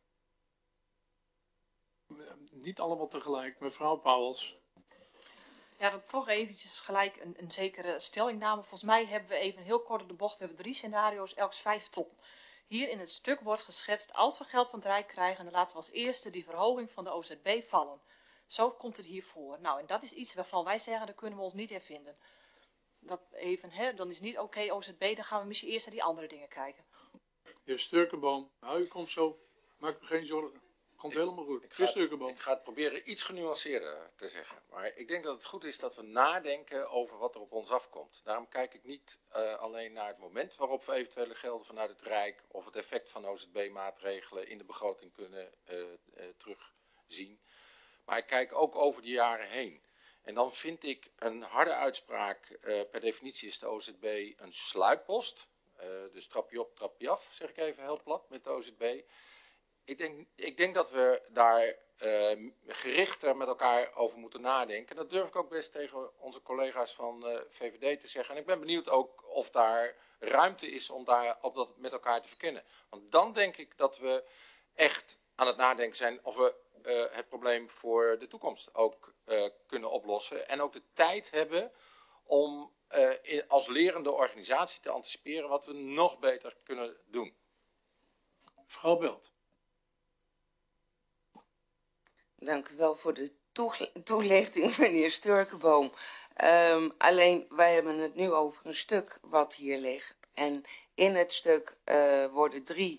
Niet allemaal tegelijk, mevrouw Pauwels. Ja, dan toch eventjes gelijk een zekere stellingname. Volgens mij hebben we even heel kort op de bocht, we hebben 3 scenario's, elks 5 ton. Hier in het stuk wordt geschetst, als we geld van het Rijk krijgen, dan laten we als eerste die verhoging van de OZB vallen. Zo komt het hier voor. Nou, en dat is iets waarvan wij zeggen, daar kunnen we ons niet in vinden. Dat even, hè, dan is niet oké, OZB, dan gaan we misschien eerst naar die andere dingen kijken. Heer Sturkenboom, nou, u komt zo. Maak u geen zorgen. Komt helemaal goed. Ik ga het proberen iets genuanceerder te zeggen. Maar ik denk dat het goed is dat we nadenken over wat er op ons afkomt. Daarom kijk ik niet alleen naar het moment waarop we eventuele gelden vanuit het Rijk of het effect van OZB-maatregelen in de begroting kunnen terugzien. Maar ik kijk ook over de jaren heen. En dan vind ik een harde uitspraak, per definitie is de OZB een sluippost. Dus trapje op, trapje af, zeg ik even heel plat met de OZB. Ik denk dat we daar gerichter met elkaar over moeten nadenken. Dat durf ik ook best tegen onze collega's van VVD te zeggen. En ik ben benieuwd ook of daar ruimte is om dat met elkaar te verkennen. Want dan denk ik dat we echt aan het nadenken zijn of we het probleem voor de toekomst ook kunnen oplossen. En ook de tijd hebben om als lerende organisatie te anticiperen wat we nog beter kunnen doen. Mevrouw Belt. Dank u wel voor de toelichting, meneer Sturkenboom. Alleen, wij hebben het nu over een stuk wat hier ligt. En in het stuk worden 3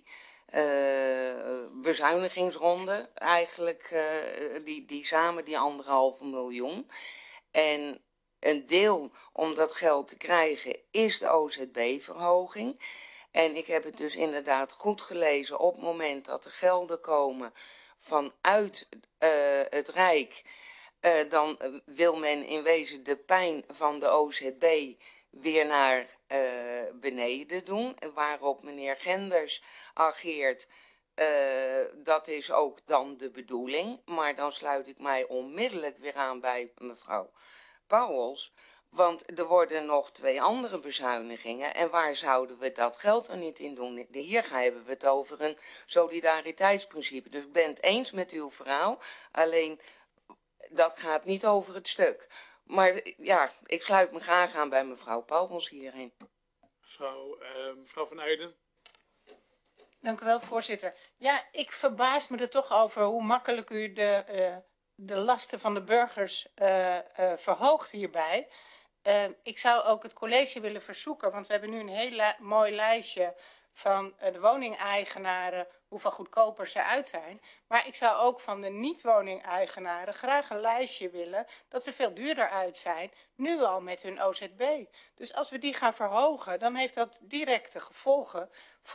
bezuinigingsronden eigenlijk, die samen die 1,5 miljoen. En een deel om dat geld te krijgen is de OZB-verhoging. En ik heb het dus inderdaad goed gelezen. Op het moment dat er gelden komen vanuit het Rijk, dan wil men in wezen de pijn van de OZB weer naar beneden doen. Waarop meneer Genders ageert, dat is ook dan de bedoeling. Maar dan sluit ik mij onmiddellijk weer aan bij mevrouw Pauwels. Want er worden nog 2 andere bezuinigingen. En waar zouden we dat geld dan niet in doen? Hier hebben we het over een solidariteitsprincipe. Dus ik ben het eens met uw verhaal. Alleen, dat gaat niet over het stuk. Maar ja, ik sluit me graag aan bij mevrouw Pauwels hierin. Mevrouw van Eijden. Dank u wel, voorzitter. Ja, ik verbaas me er toch over hoe makkelijk u de lasten van de burgers verhoogt hierbij. Ik zou ook het college willen verzoeken, want we hebben nu een heel mooi lijstje van de woningeigenaren, hoeveel goedkoper ze uit zijn. Maar ik zou ook van de niet-woningeigenaren graag een lijstje willen dat ze veel duurder uit zijn, nu al met hun OZB. Dus als we die gaan verhogen, dan heeft dat directe gevolgen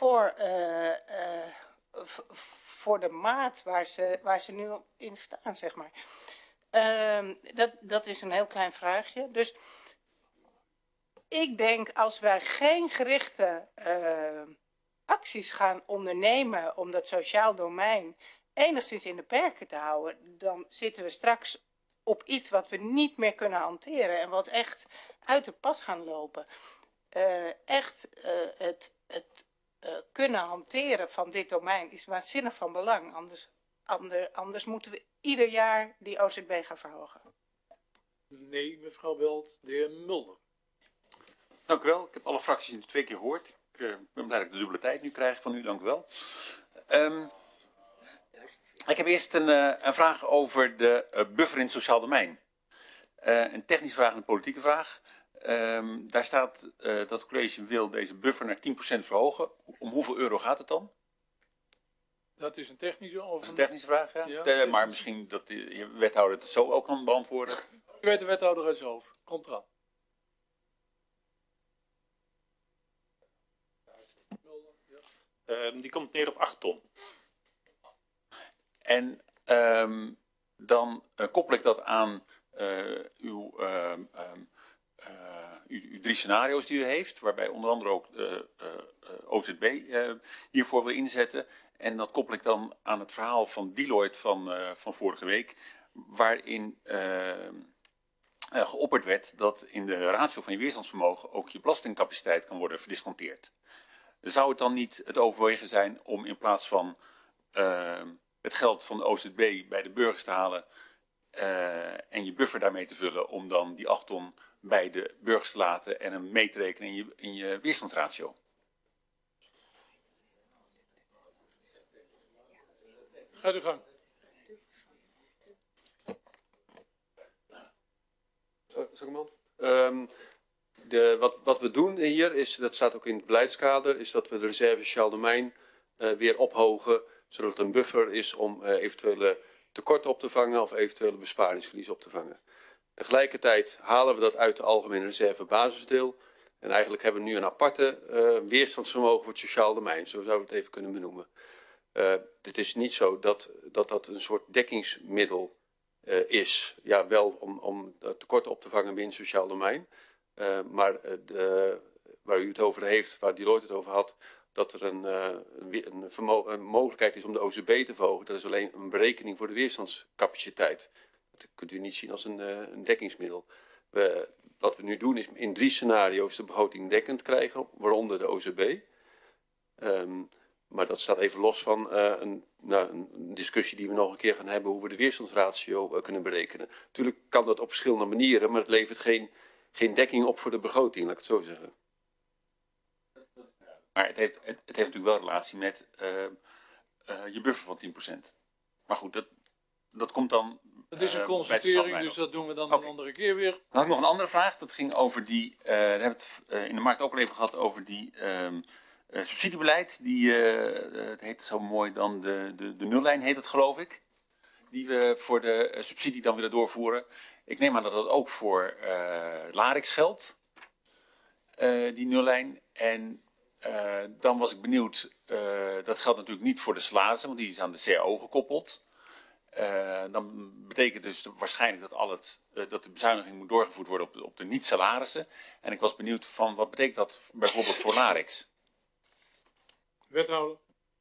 voor de maat waar ze nu in staan, zeg maar. Dat is een heel klein vraagje. Dus ik denk, als wij geen gerichte acties gaan ondernemen om dat sociaal domein enigszins in de perken te houden, dan zitten we straks op iets wat we niet meer kunnen hanteren en wat echt uit de pas gaan lopen. Het kunnen hanteren van dit domein is waanzinnig van belang. Anders moeten we ieder jaar die OZB gaan verhogen. Nee, mevrouw Belt. De heer Mulder. Dank u wel. Ik heb alle fracties nu 2 keer gehoord. Ik ben blij dat ik de dubbele tijd nu krijg van u. Dank u wel. Ik heb eerst een vraag over de buffer in het sociaal domein. Een technische vraag en een politieke vraag. Daar staat dat het college wil deze buffer naar 10% verhogen. Om hoeveel euro gaat het dan? Dat is een technische of Dat is een technische vraag, ja. Ja, maar misschien dat de wethouder het zo ook kan beantwoorden. U weet de wethouder uit zijn hoofd. Komt eraan. Die komt neer op 8 ton. En dan koppel ik dat aan uw 3 scenario's die u heeft, waarbij onder andere ook OZB hiervoor wil inzetten. En dat koppel ik dan aan het verhaal van Deloitte van vorige week, waarin geopperd werd dat in de ratio van je weerstandsvermogen ook je belastingcapaciteit kan worden verdisconteerd. Zou het dan niet het overwegen zijn om in plaats van het geld van de OZB bij de burgers te halen en je buffer daarmee te vullen, om dan die 8 ton bij de burgers te laten en hem mee te rekenen in je weerstandsratio? Gaat u gang. Wat we doen hier is, dat staat ook in het beleidskader, is dat we de reserve sociaal domein weer ophogen, zodat het een buffer is om eventuele tekorten op te vangen of eventuele besparingsverlies op te vangen. Tegelijkertijd halen we dat uit de algemene reserve basisdeel. En eigenlijk hebben we nu een aparte weerstandsvermogen voor het sociaal domein. Zo zouden we het even kunnen benoemen. Het is niet zo dat een soort dekkingsmiddel is. Ja, wel om tekorten op te vangen binnen het sociaal domein. Maar waar u het over heeft, waar Deloitte het over had, dat er een mogelijkheid is om de OZB te verhogen. Dat is alleen een berekening voor de weerstandscapaciteit. Dat kunt u niet zien als een dekkingsmiddel. Wat we nu doen is in 3 scenario's de begroting dekkend krijgen, waaronder de OZB. Maar dat staat even los van een discussie die we nog een keer gaan hebben hoe we de weerstandsratio kunnen berekenen. Natuurlijk kan dat op verschillende manieren, maar het levert geen dekking op voor de begroting, laat ik het zo zeggen. Maar het heeft natuurlijk wel relatie met je buffer van 10%. Maar goed, dat komt dan. Het is een constatering, dus dat doen we dan een andere keer weer. Dan had ik nog een andere vraag. Dat ging over die. Daar hebben we het in de markt ook al even gehad over die subsidiebeleid. Het heet zo mooi dan de nullijn, heet het geloof ik. Die we voor de subsidie dan willen doorvoeren. Ik neem aan dat dat ook voor Larix geldt. Die nullijn. En dan was ik benieuwd. Dat geldt natuurlijk niet voor de salarissen, want die is aan de CAO gekoppeld. Dan betekent dus waarschijnlijk dat de bezuiniging moet doorgevoerd worden op de niet-salarissen. En ik was benieuwd van wat betekent dat bijvoorbeeld voor Larix? Wethouder.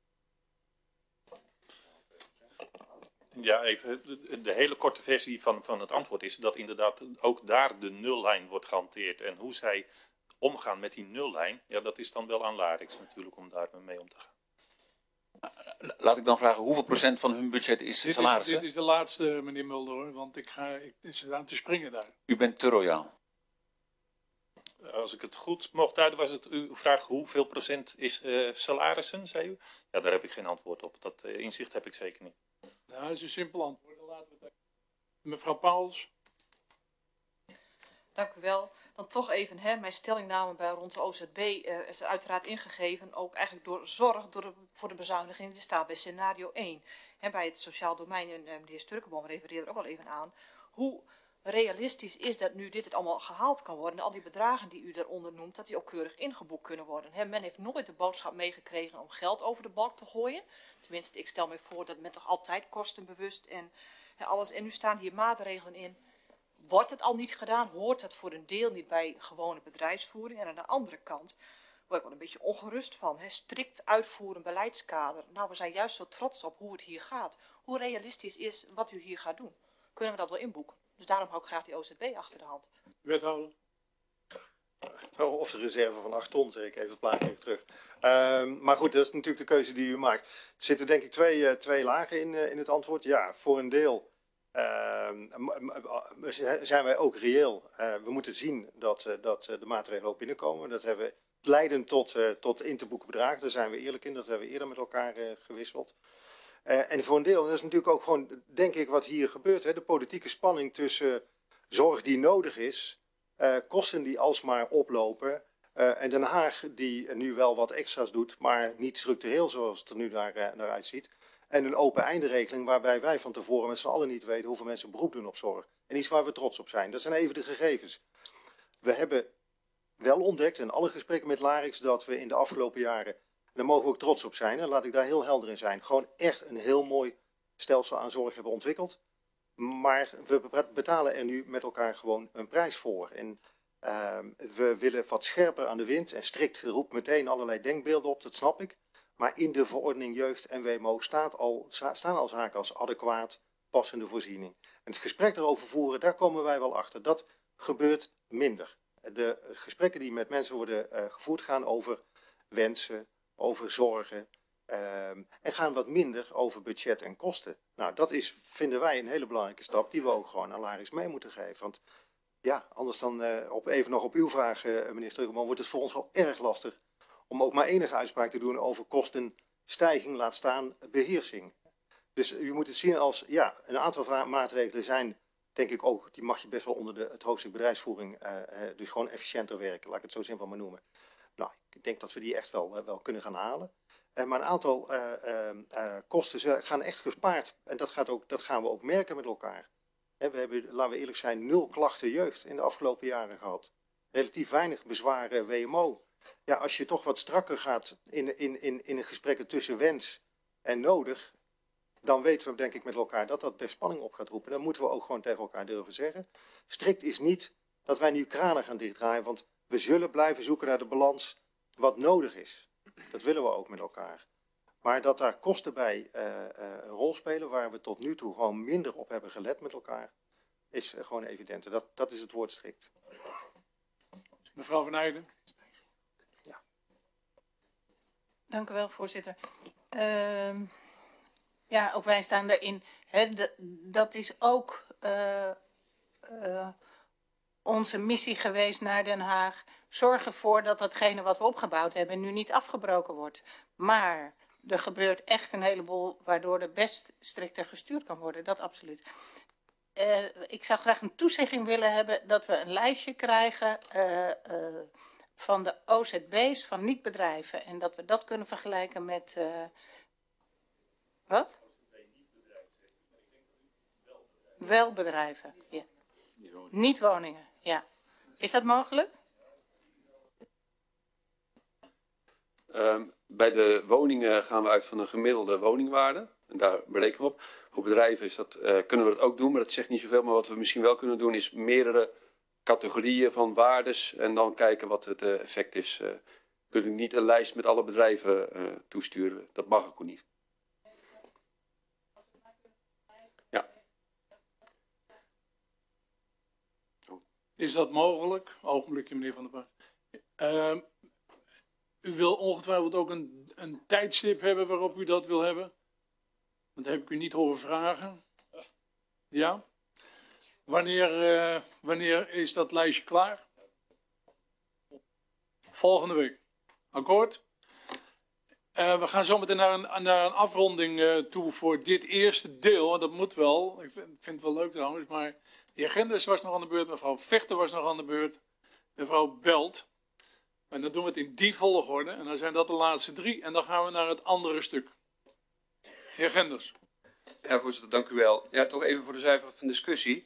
Ja, even. De hele korte versie van het antwoord is dat inderdaad ook daar de nullijn wordt gehanteerd. En hoe zij omgaan met die nullijn, ja, dat is dan wel aan Larix natuurlijk om daar mee om te gaan. Laat ik dan vragen, hoeveel procent van hun budget is salarissen? Dit is de laatste, meneer Mulder, hoor, want ik zit aan te springen daar. U bent te royaal. Als ik het goed mocht duiden, was het uw vraag hoeveel procent is salarissen, zei u? Ja, daar heb ik geen antwoord op. Dat inzicht heb ik zeker niet. Nou, dat is een simpel antwoord. Dan laten we het. Mevrouw Pauwels. Dank u wel. Dan toch even, mijn stellingname bij rond de OZB is uiteraard ingegeven, ook eigenlijk door zorg voor de bezuiniging. Die staat bij scenario 1. Bij het sociaal domein, en de heer Sturkenboom refereerde er ook al even aan. Hoe realistisch is dat nu dit het allemaal gehaald kan worden? En al die bedragen die u daaronder noemt, dat die ook keurig ingeboekt kunnen worden. Men heeft nooit de boodschap meegekregen om geld over de balk te gooien. Tenminste, ik stel me voor dat men toch altijd kostenbewust en alles. En nu staan hier maatregelen in. Wordt het al niet gedaan, hoort dat voor een deel niet bij gewone bedrijfsvoering. En aan de andere kant word ik wel een beetje ongerust van. Strikt uitvoeren beleidskader. Nou, we zijn juist zo trots op hoe het hier gaat. Hoe realistisch is wat u hier gaat doen? Kunnen we dat wel inboeken? Dus daarom hou ik graag die OZB achter de hand. Wethouder. Of de reserve van 8 ton, zeg ik even het plaatje even terug. Maar goed, dat is natuurlijk de keuze die u maakt. Er zitten denk ik twee lagen in het antwoord. Ja, voor een deel zijn wij ook reëel. We moeten zien dat de maatregelen ook binnenkomen. Dat hebben we leidend tot in te boeken bedragen. Daar zijn we eerlijk in. Dat hebben we eerder met elkaar gewisseld. En voor een deel, en dat is natuurlijk ook gewoon, denk ik, wat hier gebeurt. De politieke spanning tussen zorg die nodig is, kosten die alsmaar oplopen. En Den Haag die nu wel wat extra's doet, maar niet structureel zoals het er nu naar uitziet. En een open einderegeling waarbij wij van tevoren met z'n allen niet weten hoeveel mensen beroep doen op zorg. En iets waar we trots op zijn. Dat zijn even de gegevens. We hebben wel ontdekt in alle gesprekken met Larix dat we in de afgelopen jaren, en daar mogen we ook trots op zijn, en laat ik daar heel helder in zijn, gewoon echt een heel mooi stelsel aan zorg hebben ontwikkeld. Maar we betalen er nu met elkaar gewoon een prijs voor. En we willen wat scherper aan de wind en strikt roept meteen allerlei denkbeelden op, dat snap ik. Maar in de verordening jeugd en WMO staan al zaken als adequaat, passende voorziening. En het gesprek erover voeren, daar komen wij wel achter. Dat gebeurt minder. De gesprekken die met mensen worden gevoerd gaan over wensen, over zorgen. En gaan wat minder over budget en kosten. Nou, dat is, vinden wij, een hele belangrijke stap die we ook gewoon aan Larix mee moeten geven. Want ja, anders dan even nog op uw vraag, meneer Sturkenboom, wordt het voor ons wel erg lastig om ook maar enige uitspraak te doen over kostenstijging, laat staan beheersing. Dus u moet het zien als, ja, een aantal maatregelen zijn, denk ik ook, die mag je best wel onder het hoofdstuk bedrijfsvoering, dus gewoon efficiënter werken, laat ik het zo simpel maar noemen. Nou, ik denk dat we die echt wel kunnen gaan halen. Maar een aantal kosten gaan echt gespaard. En dat gaan we ook merken met elkaar. We hebben, laten we eerlijk zijn, 0 klachten jeugd in de afgelopen jaren gehad. Relatief weinig bezwaren WMO. Ja, als je toch wat strakker gaat in de gesprekken tussen wens en nodig, dan weten we denk ik met elkaar dat best spanning op gaat roepen. Dan moeten we ook gewoon tegen elkaar durven zeggen. Strikt is niet dat wij nu kranen gaan dichtdraaien, want we zullen blijven zoeken naar de balans wat nodig is. Dat willen we ook met elkaar. Maar dat daar kosten bij een rol spelen waar we tot nu toe gewoon minder op hebben gelet met elkaar, is gewoon evident. Dat is het woord strikt. Mevrouw Van Eijden. Dank u wel, voorzitter. Ja, ook wij staan daarin. Dat is ook onze missie geweest naar Den Haag. Zorg ervoor dat datgene wat we opgebouwd hebben nu niet afgebroken wordt. Maar er gebeurt echt een heleboel waardoor er best strikter gestuurd kan worden. Dat absoluut. Ik zou graag een toezegging willen hebben dat we een lijstje krijgen van de OZB's van niet-bedrijven. En dat we dat kunnen vergelijken met... Wat? Wel bedrijven, ja. Niet woningen, ja. Is dat mogelijk? Bij de woningen gaan we uit van een gemiddelde woningwaarde. En daar berekenen we op. Voor bedrijven is dat, kunnen we dat ook doen, maar dat zegt niet zoveel. Maar wat we misschien wel kunnen doen is meerdere categorieën van waardes. En dan kijken wat het effect is. We kunnen niet een lijst met alle bedrijven toesturen. Dat mag ook niet. Is dat mogelijk? Ogenblikje, meneer Van der Paard. U wil ongetwijfeld ook een tijdstip hebben waarop u dat wil hebben? Dat heb ik u niet horen vragen. Ja? Wanneer is dat lijstje klaar? Volgende week. Akkoord? We gaan zo meteen naar een afronding toe voor dit eerste deel. En dat moet wel. Ik vind het wel leuk trouwens, maar... De heer Genders was nog aan de beurt, mevrouw Vechter was nog aan de beurt, mevrouw Belt. En dan doen we het in die volgorde en dan zijn dat de laatste 3 en dan gaan we naar het andere stuk. Heer Genders. Ja, voorzitter, dank u wel. Ja, toch even voor de zuivering van discussie.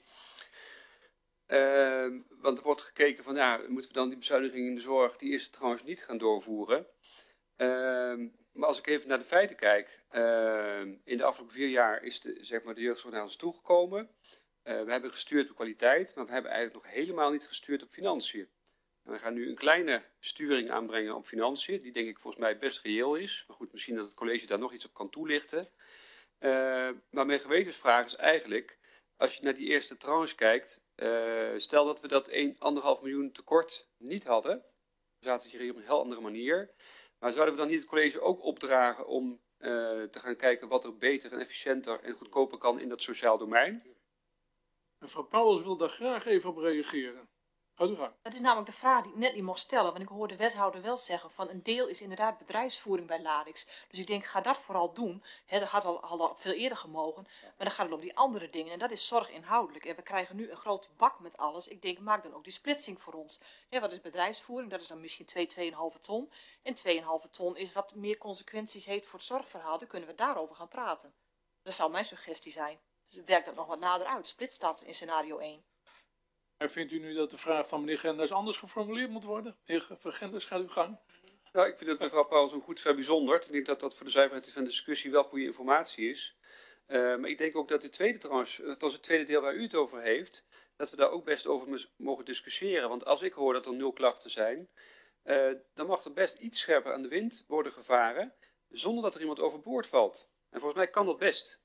Want er wordt gekeken van, ja, moeten we dan die bezuiniging in de zorg, die is trouwens niet gaan doorvoeren. Maar als ik even naar de feiten kijk, in de afgelopen 4 jaar is de jeugdzorg naar ons toegekomen. We hebben gestuurd op kwaliteit, maar we hebben eigenlijk nog helemaal niet gestuurd op financiën. En we gaan nu een kleine sturing aanbrengen op financiën, die denk ik volgens mij best reëel is. Maar goed, misschien dat het college daar nog iets op kan toelichten. Maar mijn gewetensvraag is eigenlijk, als je naar die eerste tranche kijkt, stel dat we dat 1,5 miljoen tekort niet hadden. We zaten hier op een heel andere manier. Maar zouden we dan niet het college ook opdragen om te gaan kijken wat er beter en efficiënter en goedkoper kan in dat sociaal domein? Mevrouw Pauwels wil daar graag even op reageren. Gaat u gang. Dat is namelijk de vraag die ik net niet mocht stellen. Want ik hoorde de wethouder wel zeggen van een deel is inderdaad bedrijfsvoering bij Ladix. Dus ik denk, ga dat vooral doen. Dat had al veel eerder gemogen. Maar dan gaat het om die andere dingen. En dat is zorg inhoudelijk. En we krijgen nu een grote bak met alles. Ik denk, maak dan ook die splitsing voor ons. Wat is bedrijfsvoering? Dat is dan misschien 2,5 ton. En 2,5 ton is wat meer consequenties heeft voor het zorgverhaal. Dan kunnen we daarover gaan praten. Dat zou mijn suggestie zijn. Dus werk dat nog wat nader uit. Splits dat in scenario 1. En vindt u nu dat de vraag van meneer Genders anders geformuleerd moet worden? Meneer Genders, gaat u gang. Nou, ik vind dat mevrouw Pauwels een goed verbijzonderd. Ik denk dat dat voor de zuiverheid van de discussie wel goede informatie is. Maar ik denk ook dat de tweede tranche, dat is het tweede deel waar u het over heeft, dat we daar ook best over mogen discussiëren. Want als ik hoor dat er 0 klachten zijn, dan mag er best iets scherper aan de wind worden gevaren, zonder dat er iemand overboord valt. En volgens mij kan dat best.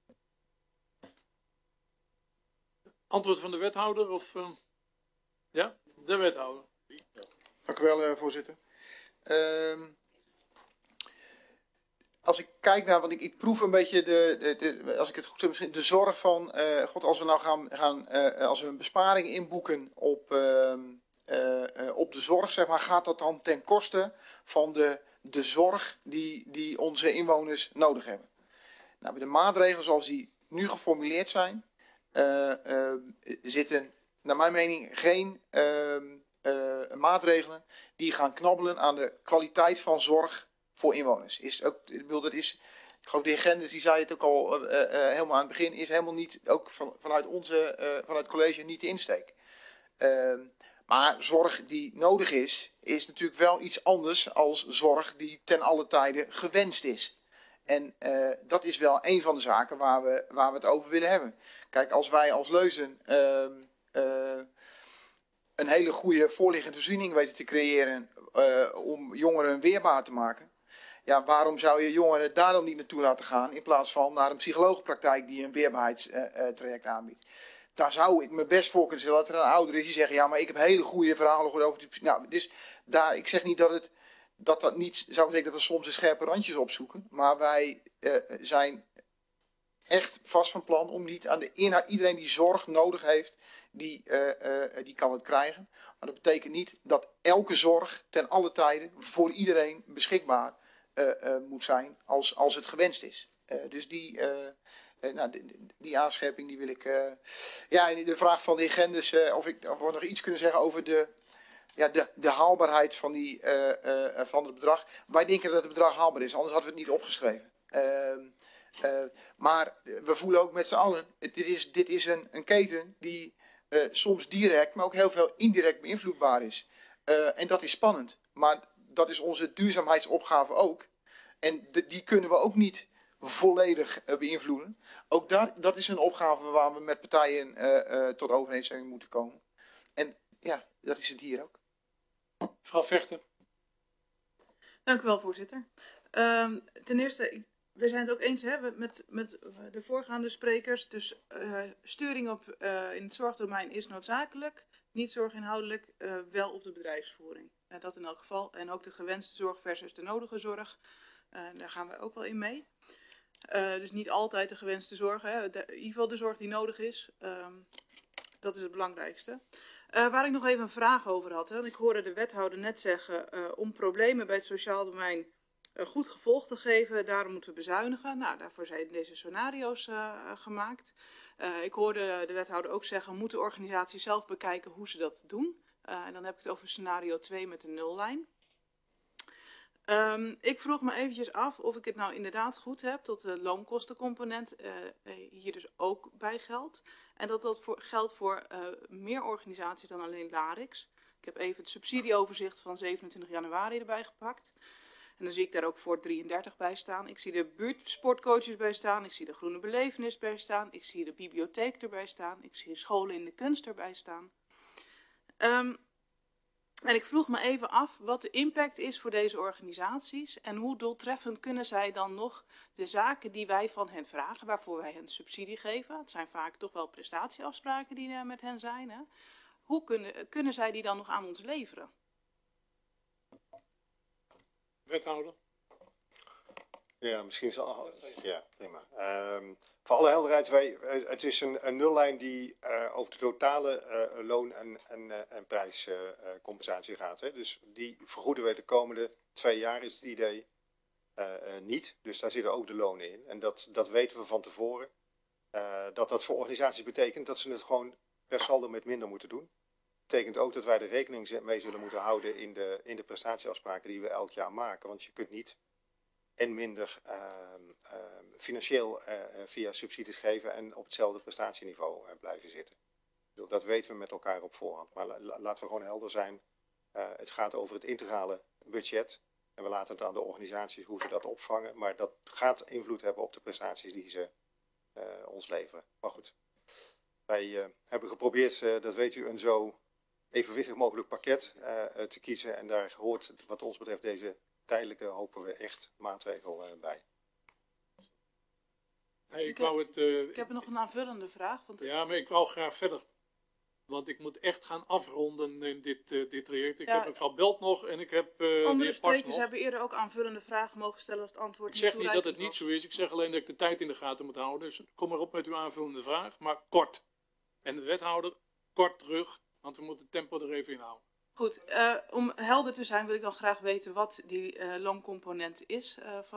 Antwoord van de wethouder of... Ja, de wethouder. Dank u wel, voorzitter. Als ik kijk naar, want ik proef een beetje als ik het goed heb, de zorg van, god, als we nou als we een besparing inboeken op de zorg, zeg maar, gaat dat dan ten koste van de zorg die onze inwoners nodig hebben? Nou, bij de maatregelen zoals die nu geformuleerd zijn, zitten naar mijn mening geen maatregelen die gaan knabbelen aan de kwaliteit van zorg voor inwoners. Ik geloof de heer Genders, die zei het ook al helemaal aan het begin, is helemaal niet, ook vanuit het college, niet de insteek. Maar zorg die nodig is natuurlijk wel iets anders als zorg die ten alle tijde gewenst is. En dat is wel een van de zaken waar we het over willen hebben. Kijk, als wij als Leusden een hele goede voorliggende voorziening weten te creëren om jongeren weerbaar te maken. Ja, waarom zou je jongeren daar dan niet naartoe laten gaan in plaats van naar een psycholoogpraktijk die een weerbaarheidstraject aanbiedt? Daar zou ik me best voor kunnen stellen dat er een ouder is die zegt, ja, maar ik heb hele goede verhalen gehoord over die... Nou, dus daar, ik zeg niet dat het dat niet zou betekenen dat we soms de scherpe randjes opzoeken. Maar wij zijn echt vast van plan om niet aan de inhoud, iedereen die zorg nodig heeft, die kan het krijgen. Maar dat betekent niet dat elke zorg ten alle tijden voor iedereen beschikbaar moet zijn als het gewenst is. Dus die aanscherping die wil ik. De vraag van de heer Genders, of we nog iets kunnen zeggen over de haalbaarheid van het bedrag. Wij denken dat het bedrag haalbaar is, anders hadden we het niet opgeschreven. Maar we voelen ook met z'n allen, dit is een keten die soms direct, maar ook heel veel indirect beïnvloedbaar is. En dat is spannend. Maar dat is onze duurzaamheidsopgave ook. En die kunnen we ook niet volledig beïnvloeden. Ook dat is een opgave waar we met partijen tot overeenstemming moeten komen. En ja, dat is het hier ook. Mevrouw Vechten. Dank u wel, voorzitter. Ten eerste, we zijn het ook eens met de voorgaande sprekers. Dus sturing in het zorgdomein is noodzakelijk. Niet zorginhoudelijk, wel op de bedrijfsvoering. Dat in elk geval. En ook de gewenste zorg versus de nodige zorg. Daar gaan we ook wel in mee. Dus niet altijd de gewenste zorg. In ieder geval de zorg die nodig is. Dat is het belangrijkste. Waar ik nog even een vraag over had. Ik hoorde de wethouder net zeggen, om problemen bij het sociaal domein goed gevolg te geven, daarom moeten we bezuinigen. Nou, daarvoor zijn deze scenario's gemaakt. Ik hoorde de wethouder ook zeggen, moet de organisatie zelf bekijken hoe ze dat doen. En dan heb ik het over scenario 2 met de nullijn. Ik vroeg me eventjes af of ik het nou inderdaad goed heb dat de loonkostencomponent hier dus ook bij geldt. En dat geldt voor meer organisaties dan alleen Larix. Ik heb even het subsidieoverzicht van 27 januari erbij gepakt. En dan zie ik daar ook voor 33 bij staan. Ik zie de buurtsportcoaches bij staan. Ik zie de groene belevenis bij staan. Ik zie de bibliotheek erbij staan. Ik zie scholen in de kunst erbij staan. En ik vroeg me even af wat de impact is voor deze organisaties en hoe doeltreffend kunnen zij dan nog de zaken die wij van hen vragen, waarvoor wij hen subsidie geven. Het zijn vaak toch wel prestatieafspraken die er met hen zijn. Hè? Hoe kunnen zij die dan nog aan ons leveren? Wethouder. Ja, misschien zal. Ja, prima. Voor alle helderheid, het is een nullijn die over de totale loon- en prijscompensatie gaat. Hè. Dus die vergoeden we de komende 2 jaar, is het idee, niet. Dus daar zitten ook de lonen in. En dat weten we van tevoren. Dat voor organisaties betekent dat ze het gewoon per saldo met minder moeten doen. Betekent ook dat wij er rekening mee zullen moeten houden in de prestatieafspraken die we elk jaar maken. Want je kunt niet en minder financieel via subsidies geven en op hetzelfde prestatieniveau blijven zitten. Dat weten we met elkaar op voorhand. Maar laten we gewoon helder zijn. Het gaat over het integrale budget. En we laten het aan de organisaties hoe ze dat opvangen. Maar dat gaat invloed hebben op de prestaties die ze ons leveren. Maar goed, wij hebben geprobeerd, dat weet u, een zo evenwichtig mogelijk pakket te kiezen. En daar hoort wat ons betreft deze tijdelijke, hopen we, echt maatregel bij. Hey, ik heb nog een aanvullende vraag. Want ja, maar ik wou graag verder. Want ik moet echt gaan afronden in dit traject. Ik heb mevrouw Belt nog en ik heb andere sprekers hebben eerder ook aanvullende vragen mogen stellen als het antwoord niet toereikend was. Ik zeg niet dat het niet zo is. Ik zeg alleen dat ik de tijd in de gaten moet houden. Dus kom maar op met uw aanvullende vraag, maar kort. En de wethouder, kort terug, want we moeten het tempo er even in houden. Goed, om helder te zijn wil ik dan graag weten wat die looncomponent is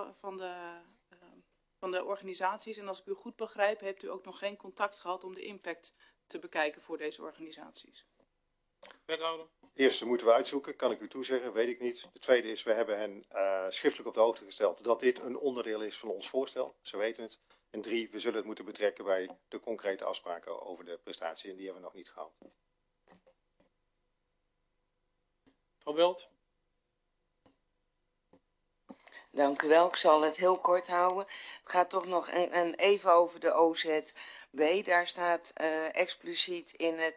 van de organisaties. En als ik u goed begrijp, hebt u ook nog geen contact gehad om de impact te bekijken voor deze organisaties. Wethouder. De eerste moeten we uitzoeken, kan ik u toezeggen, weet ik niet. De tweede is, we hebben hen schriftelijk op de hoogte gesteld dat dit een onderdeel is van ons voorstel. Ze weten het. En 3, we zullen het moeten betrekken bij de concrete afspraken over de prestatie. En die hebben we nog niet gehaald. Mevrouw Belt. Dank u wel. Ik zal het heel kort houden. Het gaat toch nog even over de OZB. Daar staat expliciet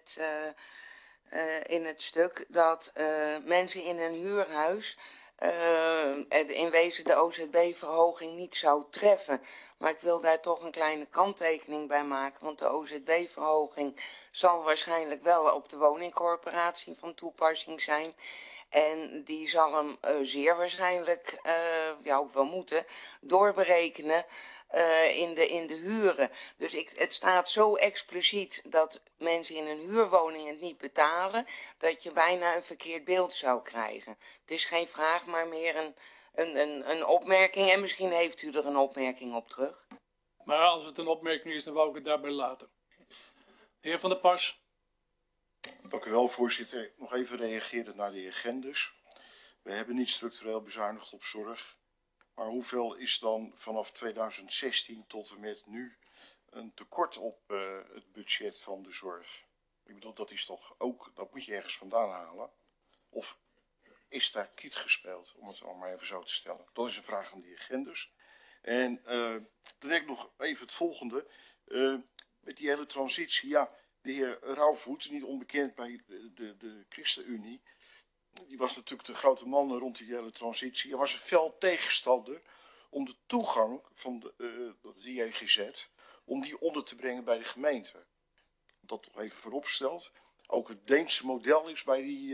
in het stuk dat mensen in een huurhuis in wezen de OZB-verhoging niet zou treffen. Maar ik wil daar toch een kleine kanttekening bij maken, want de OZB-verhoging zal waarschijnlijk wel op de woningcorporatie van toepassing zijn. En die zal hem zeer waarschijnlijk, ja ook wel moeten, doorberekenen in de huren. Dus het staat zo expliciet dat mensen in een huurwoning het niet betalen, dat je bijna een verkeerd beeld zou krijgen. Het is geen vraag, maar meer een opmerking. En misschien heeft u er een opmerking op terug. Maar als het een opmerking is, dan wou ik het daarbij laten. De heer Van der Pas. Dank u wel, voorzitter. Nog even reageren naar de heer Genders. We hebben niet structureel bezuinigd op zorg. Maar hoeveel is dan vanaf 2016 tot en met nu een tekort op het budget van de zorg? Ik bedoel, dat is toch ook, dat moet je ergens vandaan halen. Of is daar kiet gespeeld, om het allemaal even zo te stellen? Dat is een vraag aan de heer Genders. En dan denk ik nog even het volgende. Met die hele transitie, ja, de heer Rauwvoet, niet onbekend bij de ChristenUnie, die was natuurlijk de grote man rond die hele transitie. Hij was een fel tegenstander om de toegang van de JGZ, om die onder te brengen bij de gemeente. Dat toch even vooropsteld. Ook het Deense model is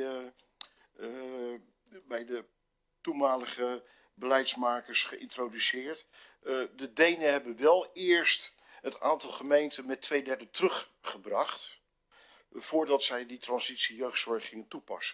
bij de toenmalige beleidsmakers geïntroduceerd. De Denen hebben wel eerst het aantal gemeenten met 2/3 teruggebracht, voordat zij die transitie jeugdzorg gingen toepassen.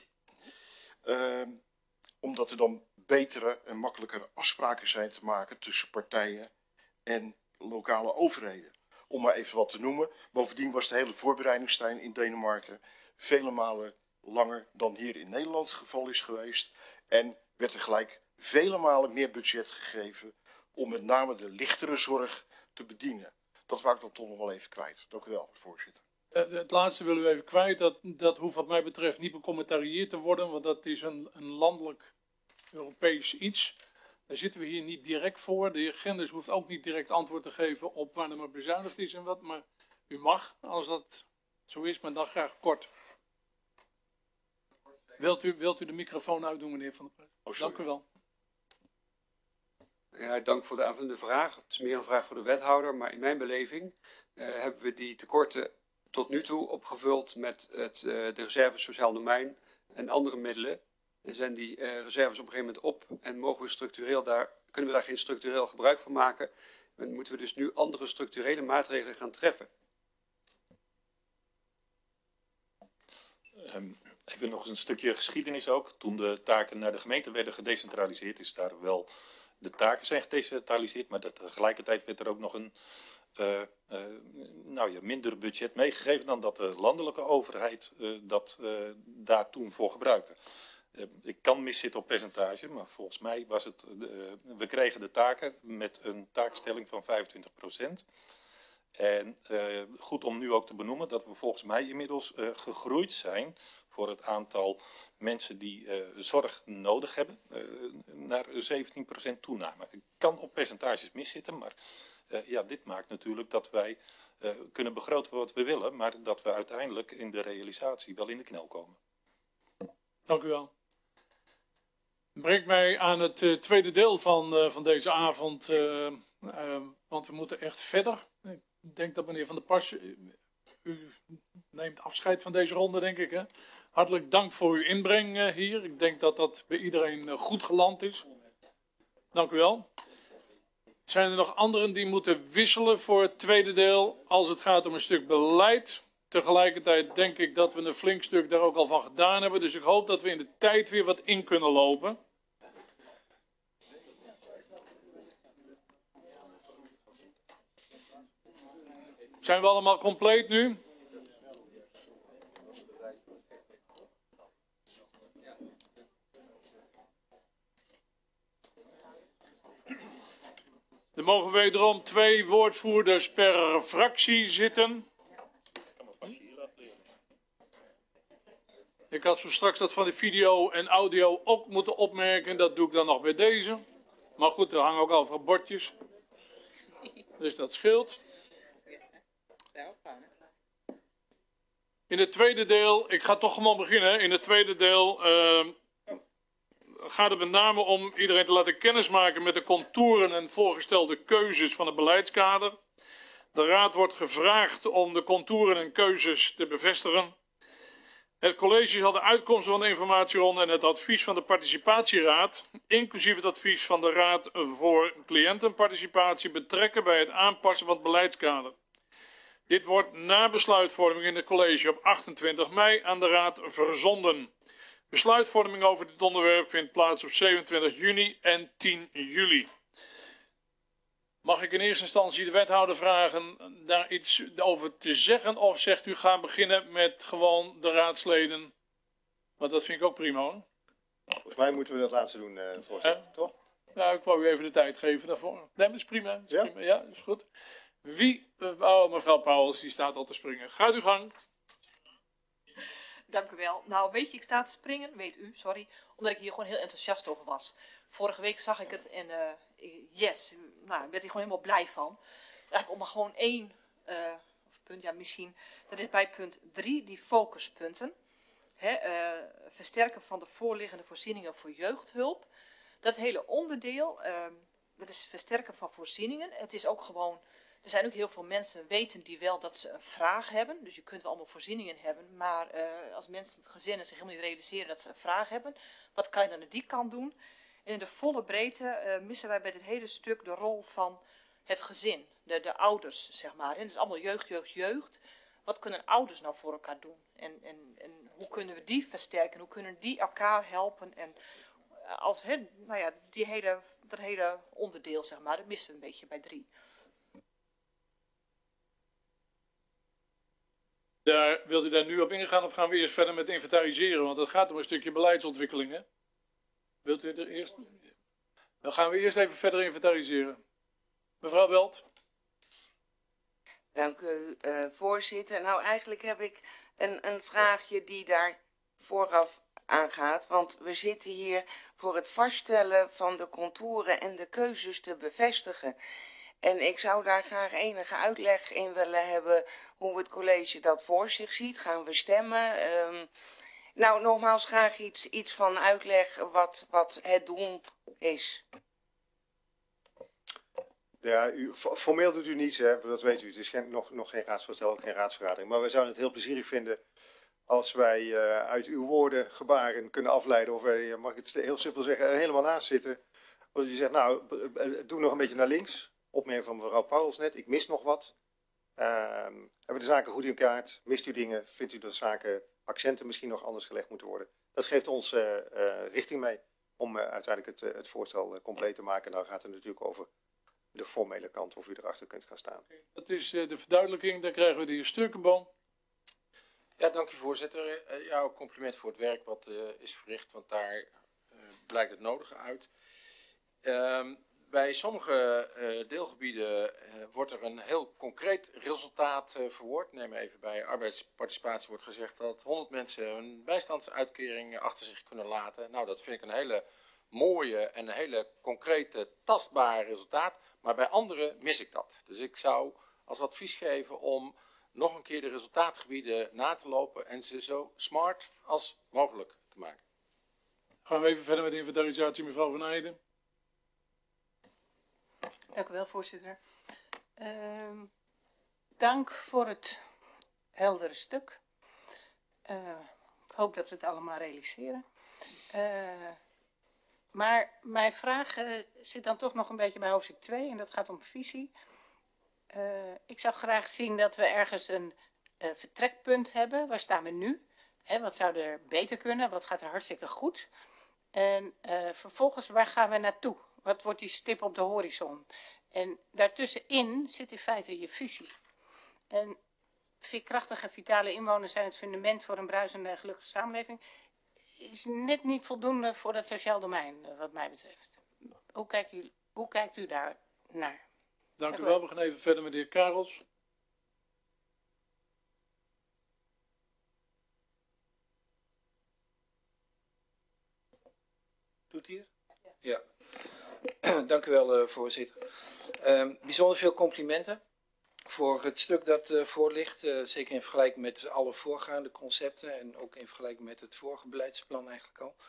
Omdat er dan betere en makkelijkere afspraken zijn te maken tussen partijen en lokale overheden. Om maar even wat te noemen. Bovendien was de hele voorbereidingstijd in Denemarken vele malen langer dan hier in Nederland het geval is geweest. En werd er gelijk vele malen meer budget gegeven om met name de lichtere zorg te bedienen. Dat wou ik dan toch nog wel even kwijt. Dank u wel, voorzitter. Het laatste willen we even kwijt. Dat hoeft wat mij betreft niet becommentarieerd te worden, want dat is een landelijk Europees iets. Daar zitten we hier niet direct voor. De heer Genders hoeft ook niet direct antwoord te geven op waar er maar bezuinigd is en wat. Maar u mag, als dat zo is, maar dan graag kort. Wilt u de microfoon uitdoen, meneer Van der Pres? Dank u wel. Ja, dank voor de aanvullende vraag. Het is meer een vraag voor de wethouder, maar in mijn beleving hebben we die tekorten tot nu toe opgevuld met de reserve sociaal domein en andere middelen. En zijn die reserves op een gegeven moment op en kunnen we daar geen structureel gebruik van maken. Dan moeten we dus nu andere structurele maatregelen gaan treffen. Even nog een stukje geschiedenis ook. Toen de taken naar de gemeente werden gedecentraliseerd, is daar wel de taken zijn gedecentraliseerd, maar tegelijkertijd werd er ook nog een minder budget meegegeven dan dat de landelijke overheid daar toen voor gebruikte. Ik kan miszitten op percentage, maar volgens mij was het, we kregen de taken met een taakstelling van 25%. En goed om nu ook te benoemen dat we volgens mij inmiddels gegroeid zijn voor het aantal mensen die zorg nodig hebben, naar 17% toename. Ik kan op percentages miszitten, maar dit maakt natuurlijk dat wij kunnen begroten wat we willen, maar dat we uiteindelijk in de realisatie wel in de knel komen. Dank u wel. Brengt mij aan het tweede deel van deze avond, want we moeten echt verder. Ik denk dat meneer Van der Pas, u neemt afscheid van deze ronde, denk ik. Hè? Hartelijk dank voor uw inbreng hier. Ik denk dat dat bij iedereen goed geland is. Dank u wel. Zijn er nog anderen die moeten wisselen voor het tweede deel als het gaat om een stuk beleid? Tegelijkertijd denk ik dat we een flink stuk daar ook al van gedaan hebben. Dus ik hoop dat we in de tijd weer wat in kunnen lopen. Zijn we allemaal compleet nu? Er mogen wederom 2 woordvoerders per fractie zitten. Ik had zo straks dat van de video en audio ook moeten opmerken. Dat doe ik dan nog bij deze. Maar goed, er hangen ook al bordjes. Dus dat scheelt. In het tweede deel, ik ga toch gewoon beginnen. In het tweede deel gaat het met name om iedereen te laten kennismaken met de contouren en voorgestelde keuzes van het beleidskader. De Raad wordt gevraagd om de contouren en keuzes te bevestigen. Het college zal de uitkomsten van de informatieronde en het advies van de participatieraad, inclusief het advies van de Raad voor Cliëntenparticipatie, betrekken bij het aanpassen van het beleidskader. Dit wordt na besluitvorming in het college op 28 mei aan de Raad verzonden. Besluitvorming over dit onderwerp vindt plaats op 27 juni en 10 juli. Mag ik in eerste instantie de wethouder vragen daar iets over te zeggen? Of zegt u ga beginnen met gewoon de raadsleden? Want dat vind ik ook prima hoor. Volgens mij moeten we dat laatste doen, voorzitter, toch? Nou, ik wou u even de tijd geven daarvoor. Nee, dat is prima. Dat is prima. Ja, dat is goed. Wie? Oh, mevrouw Pauwels, die staat al te springen. Gaat uw gang. Dank u wel. Nou, weet je, ik sta te springen, weet u, sorry, omdat ik hier gewoon heel enthousiast over was. Vorige week zag ik het en yes, nou, werd ik gewoon helemaal blij van. Eigenlijk om maar gewoon één punt, ja misschien, dat is bij punt 3, die focuspunten. Versterken van de voorliggende voorzieningen voor jeugdhulp. Dat hele onderdeel, dat is versterken van voorzieningen. Het is ook gewoon, er zijn ook heel veel mensen weten die wel dat ze een vraag hebben. Dus je kunt wel allemaal voorzieningen hebben. Maar als mensen, gezinnen zich helemaal niet realiseren dat ze een vraag hebben. Wat kan je dan aan die kant doen? En in de volle breedte missen wij bij dit hele stuk de rol van het gezin. De ouders, zeg maar. En het is allemaal jeugd, jeugd, jeugd. Wat kunnen ouders nou voor elkaar doen? En hoe kunnen we die versterken? Hoe kunnen die elkaar helpen? En als, nou ja, dat hele onderdeel, zeg maar, dat missen we een beetje bij 3. Wilt u daar nu op ingaan of gaan we eerst verder met inventariseren? Want het gaat om een stukje beleidsontwikkeling, hè? Wilt u er eerst? Dan gaan we eerst even verder inventariseren. Mevrouw Belt. Dank u, voorzitter. Nou, eigenlijk heb ik een vraagje die daar vooraf aangaat. Want we zitten hier voor het vaststellen van de contouren en de keuzes te bevestigen. En ik zou daar graag enige uitleg in willen hebben hoe het college dat voor zich ziet. Gaan we stemmen? Nou, nogmaals graag iets van uitleg wat het doel is. Ja, formeel doet u niets, hè, dat weet u. Het is nog geen raadsvoorstel, ook geen raadsvergadering. Maar we zouden het heel plezierig vinden als wij uit uw woorden, gebaren kunnen afleiden of wij, mag ik het heel simpel zeggen, er helemaal naast zitten. Want je zegt, nou, doe nog een beetje naar links. Opmerking van mevrouw Pauwels net, ik mis nog wat. Hebben de zaken goed in kaart? Mist u dingen? Vindt u dat zaken, accenten misschien nog anders gelegd moeten worden? Dat geeft ons richting mee om uiteindelijk het voorstel compleet te maken. Dan gaat het natuurlijk over de formele kant, of u erachter kunt gaan staan. Dat is de verduidelijking, daar krijgen we de heer Sturkenboom. Ja, dank u voorzitter. Jouw compliment voor het werk wat is verricht, want daar blijkt het nodige uit. Bij sommige deelgebieden wordt er een heel concreet resultaat verwoord. Neem even bij arbeidsparticipatie wordt gezegd dat 100 mensen hun bijstandsuitkering achter zich kunnen laten. Nou, dat vind ik een hele mooie en een hele concrete, tastbare resultaat. Maar bij anderen mis ik dat. Dus ik zou als advies geven om nog een keer de resultaatgebieden na te lopen en ze zo smart als mogelijk te maken. Gaan we even verder met de inventarisatie, mevrouw Van Eijden. Dank u wel, voorzitter. Dank voor het heldere stuk. Ik hoop dat we het allemaal realiseren. Maar mijn vraag zit dan toch nog een beetje bij hoofdstuk 2 en dat gaat om visie. Ik zou graag zien dat we ergens een vertrekpunt hebben. Waar staan we nu? Wat zou er beter kunnen? Wat gaat er hartstikke goed? En vervolgens, waar gaan we naartoe? Wat wordt die stip op de horizon? En daartussenin zit in feite je visie. En veerkrachtige, vitale inwoners zijn het fundament voor een bruisende en gelukkige samenleving. Is net niet voldoende voor dat sociaal domein, wat mij betreft. Hoe kijkt u daar naar? Dank u wel. We gaan even verder met de heer Karels. Doet hier? Ja. Dank u wel, voorzitter. Bijzonder veel complimenten voor het stuk dat voor ligt. Zeker in vergelijking met alle voorgaande concepten en ook in vergelijking met het vorige beleidsplan eigenlijk al.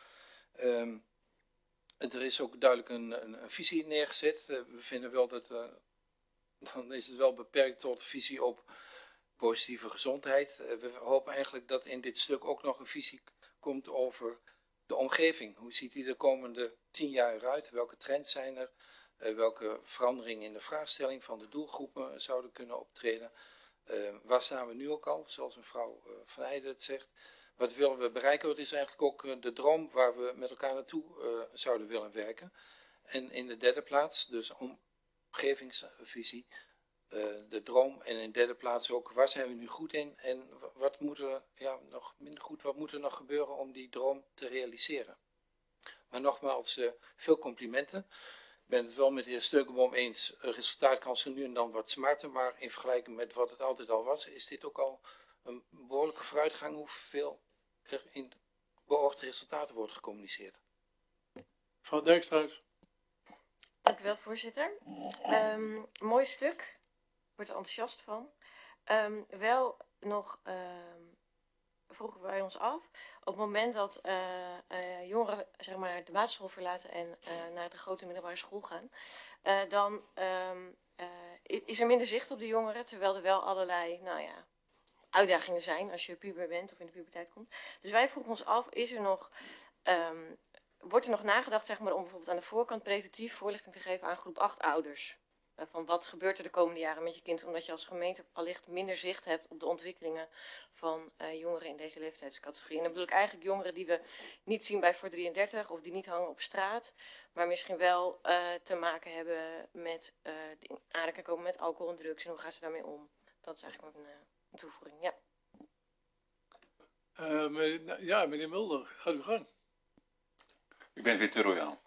Er is ook duidelijk een visie neergezet. We vinden wel dat, dan is het wel beperkt tot visie op positieve gezondheid. We hopen eigenlijk dat in dit stuk ook nog een visie komt over de omgeving. Hoe ziet die de komende 10 jaar eruit? Welke trends zijn er? Welke veranderingen in de vraagstelling van de doelgroepen zouden kunnen optreden? Waar staan we nu ook al, zoals mevrouw Van Eijden het zegt? Wat willen we bereiken? Wat is eigenlijk ook de droom waar we met elkaar naartoe zouden willen werken? En in de derde plaats, dus omgevingsvisie, de droom. En in de derde plaats ook, waar zijn we nu goed in? En wat moet er nog minder goed, wat moet er nog gebeuren om die droom te realiseren? Maar nogmaals, veel complimenten. Ik ben het wel met de heer Steukenboom eens. Het resultaat kan zo nu en dan wat smarten, maar in vergelijking met wat het altijd al was, is dit ook al een behoorlijke vooruitgang hoeveel er in beoogde resultaten wordt gecommuniceerd. Mevrouw Dijkstruis. Dank u wel, voorzitter. Mooi stuk. Ik word er enthousiast van. Wel nog vroegen wij ons af, op het moment dat jongeren zeg maar, de basisschool verlaten en naar de grote middelbare school gaan, dan is er minder zicht op de jongeren, terwijl er wel allerlei uitdagingen zijn als je puber bent of in de puberteit komt. Dus wij vroegen ons af, wordt er nog nagedacht zeg maar, om bijvoorbeeld aan de voorkant preventief voorlichting te geven aan groep 8 ouders? Van wat gebeurt er de komende jaren met je kind, omdat je als gemeente allicht minder zicht hebt op de ontwikkelingen van jongeren in deze leeftijdscategorie. En dan bedoel ik eigenlijk jongeren die we niet zien bij voor 33 of die niet hangen op straat, maar misschien wel te maken hebben met in aanraking komen met alcohol en drugs en hoe gaan ze daarmee om. Dat is eigenlijk een toevoeging, ja. Meneer Mulder, gaat uw gang. Ik ben weer te royaal.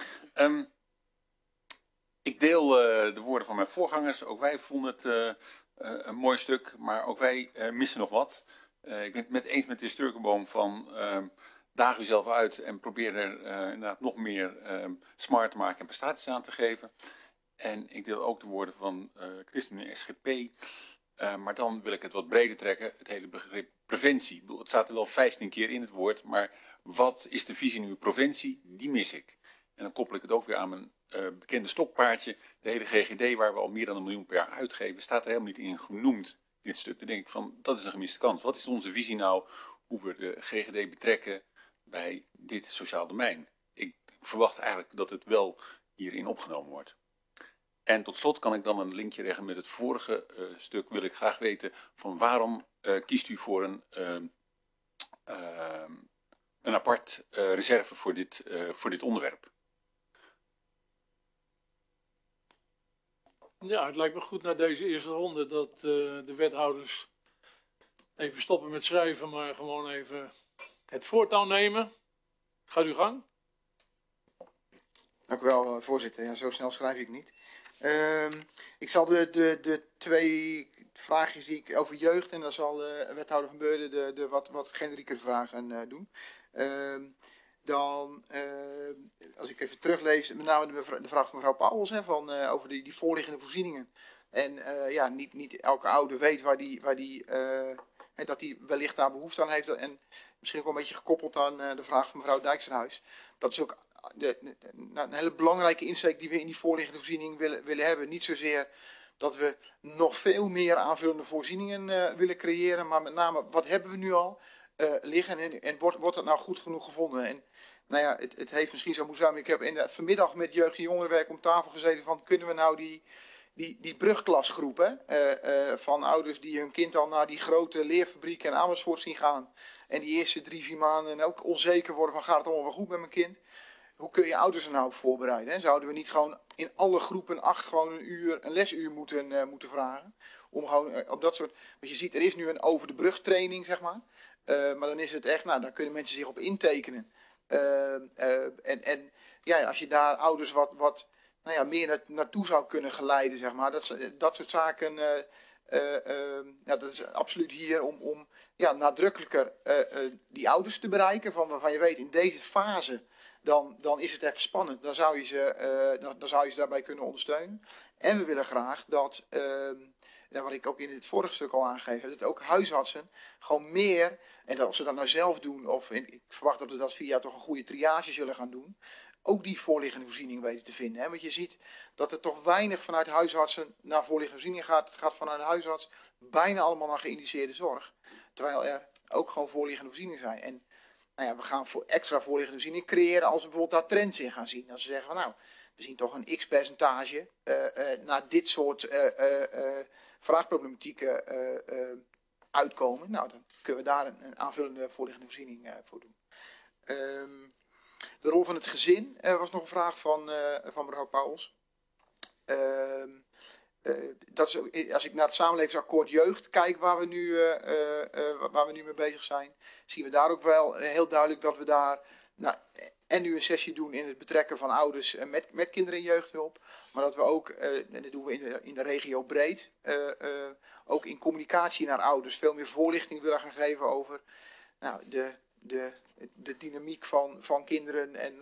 Ik deel de woorden van mijn voorgangers. Ook wij vonden het een mooi stuk, maar ook wij missen nog wat. Ik ben het met eens met de heer Steukenboom van daag u zelf uit en probeer er inderdaad nog meer smart te maken en prestaties aan te geven. En ik deel ook de woorden van ChristenUnie SGP. Maar dan wil ik het wat breder trekken, het hele begrip preventie. Ik bedoel, het staat er wel 15 keer in het woord, maar wat is de visie nu preventie? Die mis ik. En dan koppel ik het ook weer aan mijn bekende stokpaardje. De hele GGD, waar we al meer dan 1 miljoen per jaar uitgeven, staat er helemaal niet in genoemd, dit stuk. Dan denk ik van, dat is een gemiste kans. Wat is onze visie nou, hoe we de GGD betrekken bij dit sociaal domein? Ik verwacht eigenlijk dat het wel hierin opgenomen wordt. En tot slot kan ik dan een linkje leggen met het vorige stuk. Wil ik graag weten van waarom kiest u voor een apart reserve voor dit onderwerp? Ja, het lijkt me goed na deze eerste ronde dat de wethouders even stoppen met schrijven, maar gewoon even het voortouw nemen. Gaat uw gang. Dank u wel, voorzitter. Ja, zo snel schrijf ik niet. Ik zal de 2 vraagjes die ik over jeugd, en dan zal wethouder Van Beurden de wat generieke vragen doen. Als ik even teruglees, met name de vraag van mevrouw Pauwels over die voorliggende voorzieningen. En niet elke ouder weet dat die wellicht daar behoefte aan heeft. En misschien ook wel een beetje gekoppeld aan de vraag van mevrouw Dijksterhuis. Dat is ook een hele belangrijke insteek die we in die voorliggende voorziening willen hebben. Niet zozeer dat we nog veel meer aanvullende voorzieningen willen creëren, maar met name wat hebben we nu al liggen en wordt dat nou goed genoeg gevonden? En nou ja, het heeft misschien zo moeten zijn. Ik heb vanmiddag met jeugd- en jongerenwerk om tafel gezeten van kunnen we nou die brugklasgroepen van ouders die hun kind al naar die grote leerfabriek in Amersfoort zien gaan en die eerste 3-4 maanden ook onzeker worden van gaat het allemaal wel goed met mijn kind? Hoe kun je ouders er nou op voorbereiden? Hè? Zouden we niet gewoon in alle groepen 8 gewoon een lesuur moeten vragen? Om gewoon op dat soort. Want je ziet, er is nu een over de brug training, zeg maar. Maar dan is het echt, daar kunnen mensen zich op intekenen. Als je daar ouders wat meer naartoe zou kunnen geleiden, zeg maar. Dat soort zaken, dat is absoluut hier om nadrukkelijker die ouders te bereiken. Waarvan je weet, in deze fase, dan is het even spannend. Dan zou je ze daarbij kunnen ondersteunen. En we willen graag dat, wat ik ook in het vorige stuk al aangeef, dat ook huisartsen gewoon meer, en dat of ze dat nou zelf doen, of ik verwacht dat we dat via toch een goede triage zullen gaan doen, ook die voorliggende voorziening weten te vinden. Hè? Want je ziet dat er toch weinig vanuit huisartsen naar voorliggende voorziening gaat. Het gaat vanuit een huisarts bijna allemaal naar geïndiceerde zorg. Terwijl er ook gewoon voorliggende voorzieningen zijn. En nou ja, we gaan voor extra voorliggende voorzieningen creëren als we bijvoorbeeld daar trends in gaan zien. Als ze zeggen van nou, we zien toch een x-percentage naar dit soort vraagproblematieken uitkomen. Nou, dan kunnen we daar een aanvullende voorliggende voorziening voor doen. De rol van het gezin was nog een vraag van mevrouw Pauwels. Dat is ook, als ik naar het samenlevingsakkoord jeugd kijk waar we nu mee bezig zijn, zien we daar ook wel heel duidelijk dat we daar en nu een sessie doen in het betrekken van ouders met kinderen en jeugdhulp, maar dat we ook, en dat doen we in de regio breed, ook in communicatie naar ouders veel meer voorlichting willen gaan geven over de dynamiek van kinderen en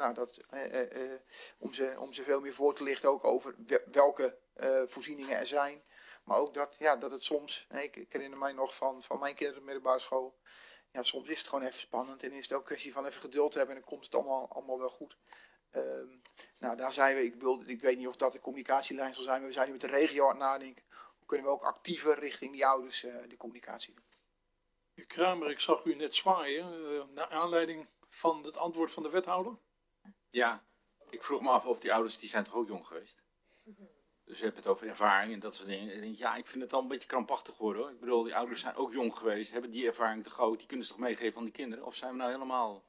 om ze veel meer voor te lichten ook over welke voorzieningen er zijn. Maar ook dat het soms, ik herinner mij nog van mijn kinderen op de middelbare school, ja, soms is het gewoon even spannend en is het ook een kwestie van even geduld hebben en dan komt het allemaal wel goed. Daar zijn we, ik weet niet of dat de communicatielijn zal zijn, maar we zijn nu met de regio aan het nadenken. Hoe kunnen we ook actiever richting die ouders de communicatie doen? Meneer Kramer, ik zag u net zwaaien, naar aanleiding van het antwoord van de wethouder. Ja, ik vroeg me af of die ouders, die zijn toch ook jong geweest? Dus je hebt het over ervaring en dat soort dingen. Ik denk, ja, ik vind het al een beetje krampachtig worden, hoor. Ik bedoel, die ouders zijn ook jong geweest, hebben die ervaring te groot, die kunnen ze toch meegeven aan die kinderen? Of zijn we nou helemaal...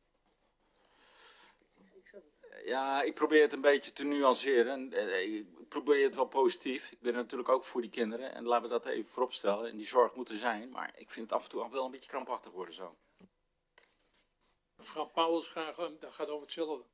Ja, ik probeer het een beetje te nuanceren. Ik probeer het wel positief. Ik ben natuurlijk ook voor die kinderen. En laten we dat even vooropstellen. En die zorg moet er zijn. Maar ik vind het af en toe wel een beetje krampachtig worden zo. Mevrouw Pauwels graag, dat gaat over hetzelfde.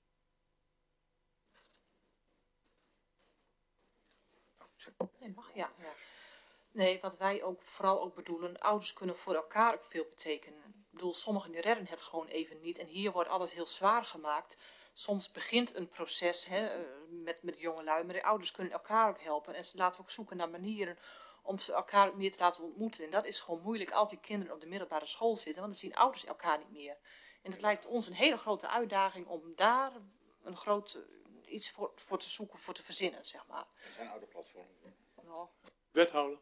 Nee, mag, ja. Nee, wat wij ook vooral ook bedoelen, ouders kunnen voor elkaar ook veel betekenen. Ik bedoel, sommigen die redden het gewoon even niet. En hier wordt alles heel zwaar gemaakt. Soms begint een proces met jongelui, maar de ouders kunnen elkaar ook helpen. En laten we ook zoeken naar manieren om ze elkaar meer te laten ontmoeten. En dat is gewoon moeilijk als die kinderen op de middelbare school zitten, want dan zien ouders elkaar niet meer. En het lijkt ons een hele grote uitdaging om daar een groot iets voor te zoeken, voor te verzinnen, zeg maar. Er zijn ouderplatformen. Ja. Wethouder.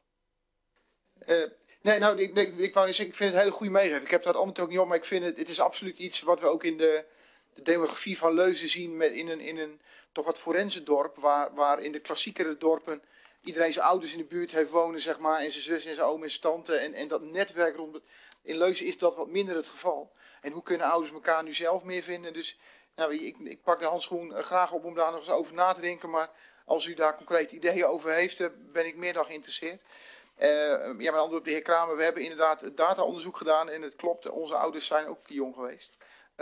Ik wou niet zeggen, ik vind het een hele goede meegeven. Ik heb daar antwoord ook niet op, maar ik vind het is absoluut iets wat we ook in de demografie van Leusden zien in een toch wat forense dorp, waar in de klassiekere dorpen iedereen zijn ouders in de buurt heeft wonen, zeg maar, en zijn zus en zijn oom en zijn tante. En dat netwerk rond. In Leusden is dat wat minder het geval. En hoe kunnen ouders elkaar nu zelf meer vinden? Dus ik pak de handschoen graag op om daar nog eens over na te denken. Maar als u daar concrete ideeën over heeft, ben ik meer dan geïnteresseerd. Mijn antwoord op de heer Kramer. We hebben inderdaad het dataonderzoek gedaan en het klopt. Onze ouders zijn ook jong geweest.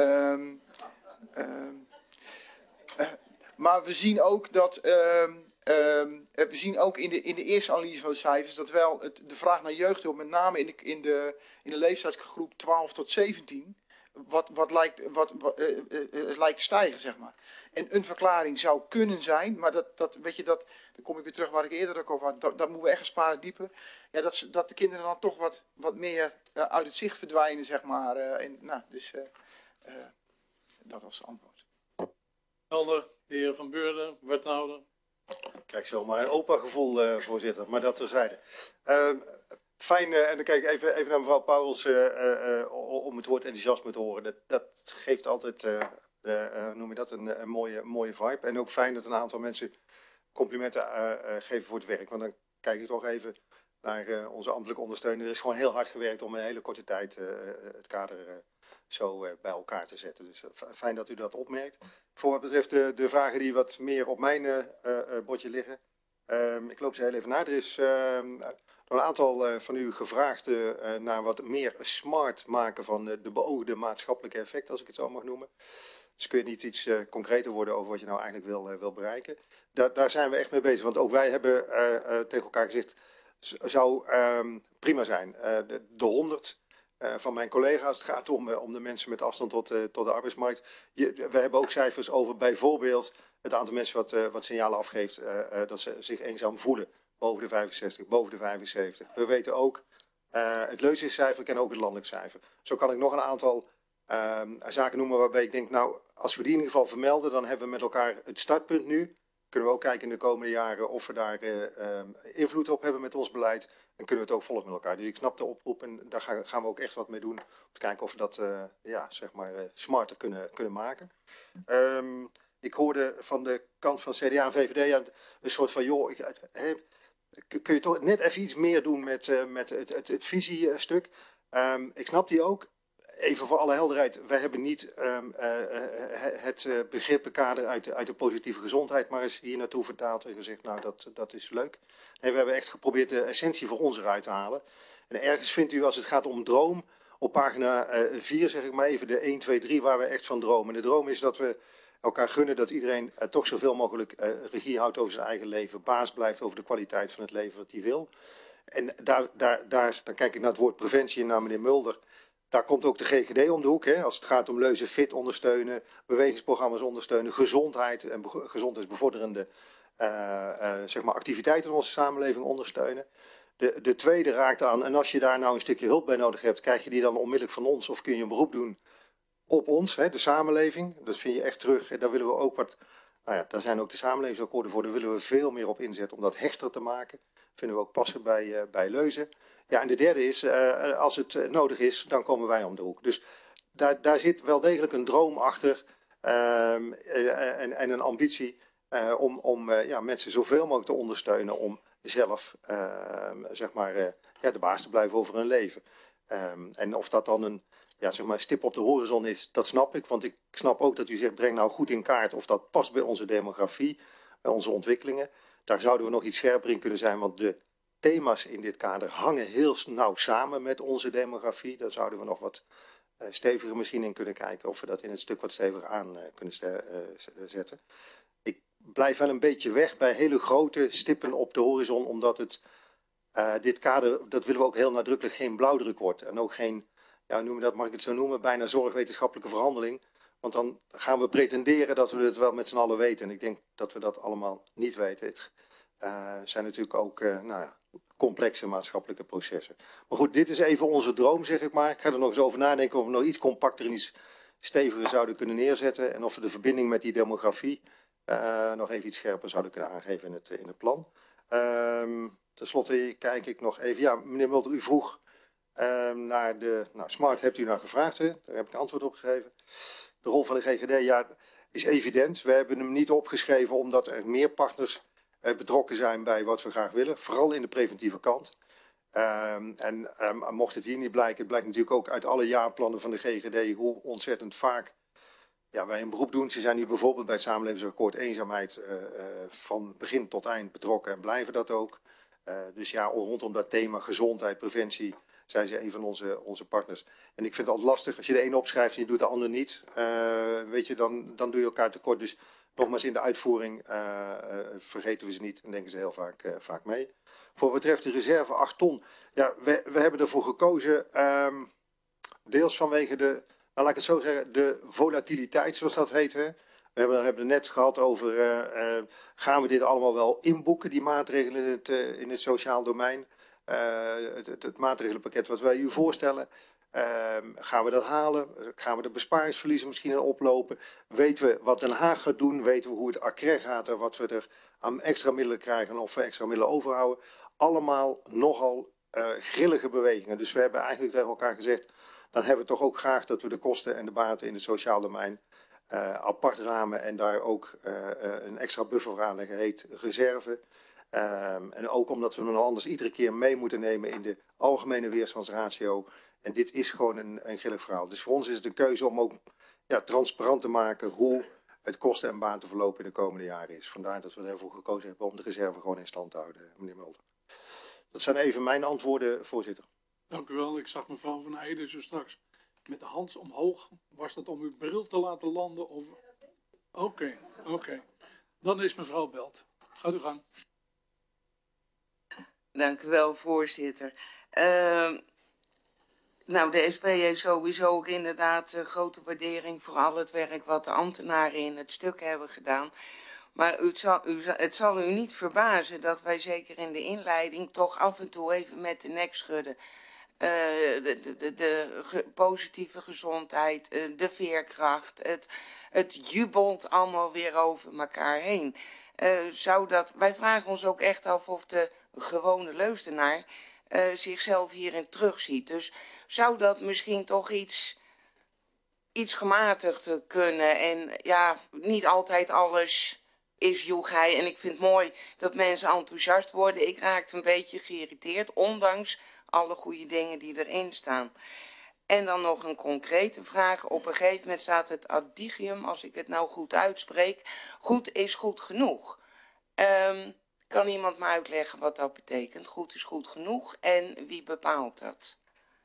Maar we zien ook dat we zien ook in de eerste analyse van de cijfers dat wel de vraag naar jeugdhulp, met name in de leeftijdsgroep 12 tot 17, lijkt te stijgen, zeg maar. En een verklaring zou kunnen zijn, maar dan kom ik weer terug waar ik eerder ook over had, dat moeten we echt een spaar dieper. Ja, dat de kinderen dan toch wat meer uit het zicht verdwijnen, zeg maar. Dat was het antwoord. Helder, de heer Van Beurden, wethouder. Ik krijg zomaar een opa-gevoel, voorzitter, maar dat terzijde. Fijn, en dan kijk ik even naar mevrouw Pauwels om het woord enthousiasme te horen. Dat geeft altijd, noem je dat, een mooie vibe. En ook fijn dat een aantal mensen complimenten geven voor het werk. Want dan kijk ik toch even naar onze ambtelijke ondersteuner. Er is gewoon heel hard gewerkt om in een hele korte tijd het kader zo bij elkaar te zetten. Dus fijn dat u dat opmerkt. Voor wat betreft de vragen die wat meer op mijn bordje liggen. Ik loop ze heel even na. Er is door een aantal van u gevraagd naar wat meer smart maken van de beoogde maatschappelijke effecten, als ik het zo mag noemen. Dus kun je niet iets concreter worden over wat je nou eigenlijk wil bereiken. Daar zijn we echt mee bezig. Want ook wij hebben tegen elkaar gezegd, zou prima zijn. De 100 van mijn collega's, het gaat om de mensen met afstand tot de arbeidsmarkt. We hebben ook cijfers over bijvoorbeeld het aantal mensen wat signalen afgeeft dat ze zich eenzaam voelen. Boven de 65, boven de 75. We weten ook het Leusdencijfer en ook het landelijk cijfer. Zo kan ik nog een aantal zaken noemen waarbij ik denk, nou, als we die in ieder geval vermelden, dan hebben we met elkaar het startpunt nu. Kunnen we ook kijken in de komende jaren of we daar invloed op hebben met ons beleid. En kunnen we het ook volgen met elkaar. Dus ik snap de oproep en daar gaan we ook echt wat mee doen. Om te kijken of we dat smarter kunnen maken. Ik hoorde van de kant van CDA en VVD een soort van, joh, kun je toch net even iets meer doen met het visiestuk. Ik snap die ook. Even voor alle helderheid, wij hebben niet het begrippenkader uit de positieve gezondheid maar eens hier naartoe vertaald en gezegd, nou dat is leuk. Nee, we hebben echt geprobeerd de essentie voor ons eruit te halen. En ergens vindt u, als het gaat om droom, op pagina 4 zeg ik maar even de 1, 2, 3 waar we echt van dromen. De droom is dat we elkaar gunnen dat iedereen toch zoveel mogelijk regie houdt over zijn eigen leven, baas blijft over de kwaliteit van het leven wat hij wil. En dan kijk ik naar het woord preventie en naar meneer Mulder. Daar komt ook de GGD om de hoek, hè, als het gaat om leuzen fit ondersteunen, bewegingsprogramma's ondersteunen, gezondheid en gezondheidsbevorderende activiteiten in onze samenleving ondersteunen. De tweede raakt aan, en als je daar nou een stukje hulp bij nodig hebt, krijg je die dan onmiddellijk van ons of kun je een beroep doen op ons, hè, de samenleving. Dat vind je echt terug en daar willen we ook daar zijn ook de samenlevingsakkoorden voor, daar willen we veel meer op inzetten om dat hechter te maken. Vinden we ook passen bij leuzen. Ja, en de derde is, als het nodig is, dan komen wij om de hoek. Dus daar zit wel degelijk een droom achter en een ambitie om mensen zoveel mogelijk te ondersteunen om zelf de baas te blijven over hun leven. En of dat dan een stip op de horizon is, dat snap ik. Want ik snap ook dat u zegt, breng nou goed in kaart of dat past bij onze demografie, bij onze ontwikkelingen. Daar zouden we nog iets scherper in kunnen zijn, want de thema's in dit kader hangen heel nauw samen met onze demografie. Daar zouden we nog wat steviger misschien in kunnen kijken of we dat in het stuk wat steviger aan kunnen zetten. Ik blijf wel een beetje weg bij hele grote stippen op de horizon, omdat dit kader, dat willen we ook heel nadrukkelijk, geen blauwdruk wordt. En ook geen, mag ik het zo noemen, bijna zorgwetenschappelijke verhandeling. Want dan gaan we pretenderen dat we het wel met z'n allen weten. En ik denk dat we dat allemaal niet weten. Het zijn natuurlijk ook complexe maatschappelijke processen. Maar goed, dit is even onze droom, zeg ik maar. Ik ga er nog eens over nadenken of we nog iets compacter en iets steviger zouden kunnen neerzetten. En of we de verbinding met die demografie nog even iets scherper zouden kunnen aangeven in het plan. Ten slotte kijk ik nog even. Ja, meneer Mulder, u vroeg naar de... Smart hebt u naar gevraagd, hè? Daar heb ik antwoord op gegeven. De rol van de GGD, is evident. We hebben hem niet opgeschreven omdat er meer partners betrokken zijn bij wat we graag willen. Vooral in de preventieve kant. Mocht het hier niet blijken, het blijkt natuurlijk ook uit alle jaarplannen van de GGD hoe ontzettend vaak wij een beroep doen. Ze zijn nu bijvoorbeeld bij het samenlevingsakkoord eenzaamheid van begin tot eind betrokken en blijven dat ook. Dus rondom dat thema gezondheid, preventie zijn ze een van onze partners. En ik vind het altijd lastig als je de ene opschrijft en je doet de ander niet. Dan doe je elkaar tekort. Dus nogmaals, in de uitvoering vergeten we ze niet en denken ze heel vaak mee. Voor wat betreft de reserve 8 ton. Ja, we hebben ervoor gekozen, deels vanwege laat ik het zo zeggen, de volatiliteit, zoals dat heet. Hè. We hebben het net gehad over, gaan we dit allemaal wel inboeken, die maatregelen in het sociaal domein. Het maatregelenpakket wat wij u voorstellen. Gaan we dat halen? Gaan we de besparingsverliezen misschien in oplopen? Weten we wat Den Haag gaat doen? Weten we hoe het accret gaat en wat we er aan extra middelen krijgen of we extra middelen overhouden? Allemaal nogal grillige bewegingen. Dus we hebben eigenlijk tegen elkaar gezegd, dan hebben we toch ook graag dat we de kosten en de baten in het sociaal domein apart ramen en daar ook een extra buffer voor aanleggen, heet reserve. En ook omdat we hem anders iedere keer mee moeten nemen in de algemene weerstandsratio. En dit is gewoon een grillig verhaal. Dus voor ons is het een keuze om ook transparant te maken hoe het kosten- en batenverloop in de komende jaren is. Vandaar dat we ervoor gekozen hebben om de reserve gewoon in stand te houden, meneer Mulder. Dat zijn even mijn antwoorden, voorzitter. Dank u wel. Ik zag mevrouw Van Heijden zo straks met de hand omhoog. Was dat om uw bril te laten landen? Of... Oké. Dan is mevrouw Belt. Gaat u gang. Dank u wel, voorzitter. De SP heeft sowieso ook inderdaad grote waardering voor al het werk wat de ambtenaren in het stuk hebben gedaan. Maar het zal u niet verbazen dat wij zeker in de inleiding toch af en toe even met de nek schudden. positieve gezondheid, de veerkracht. Het jubelt allemaal weer over elkaar heen. Wij vragen ons ook echt af of de gewone luisteraar zichzelf hierin terugziet. Dus zou dat misschien toch iets gematigder kunnen? En ja, niet altijd alles is joegij. En ik vind het mooi dat mensen enthousiast worden. Ik raakte een beetje geïrriteerd, ondanks alle goede dingen die erin staan. En dan nog een concrete vraag. Op een gegeven moment staat het adigium, als ik het nou goed uitspreek. Goed is goed genoeg. Kan iemand me uitleggen wat dat betekent? Goed is goed genoeg en wie bepaalt dat?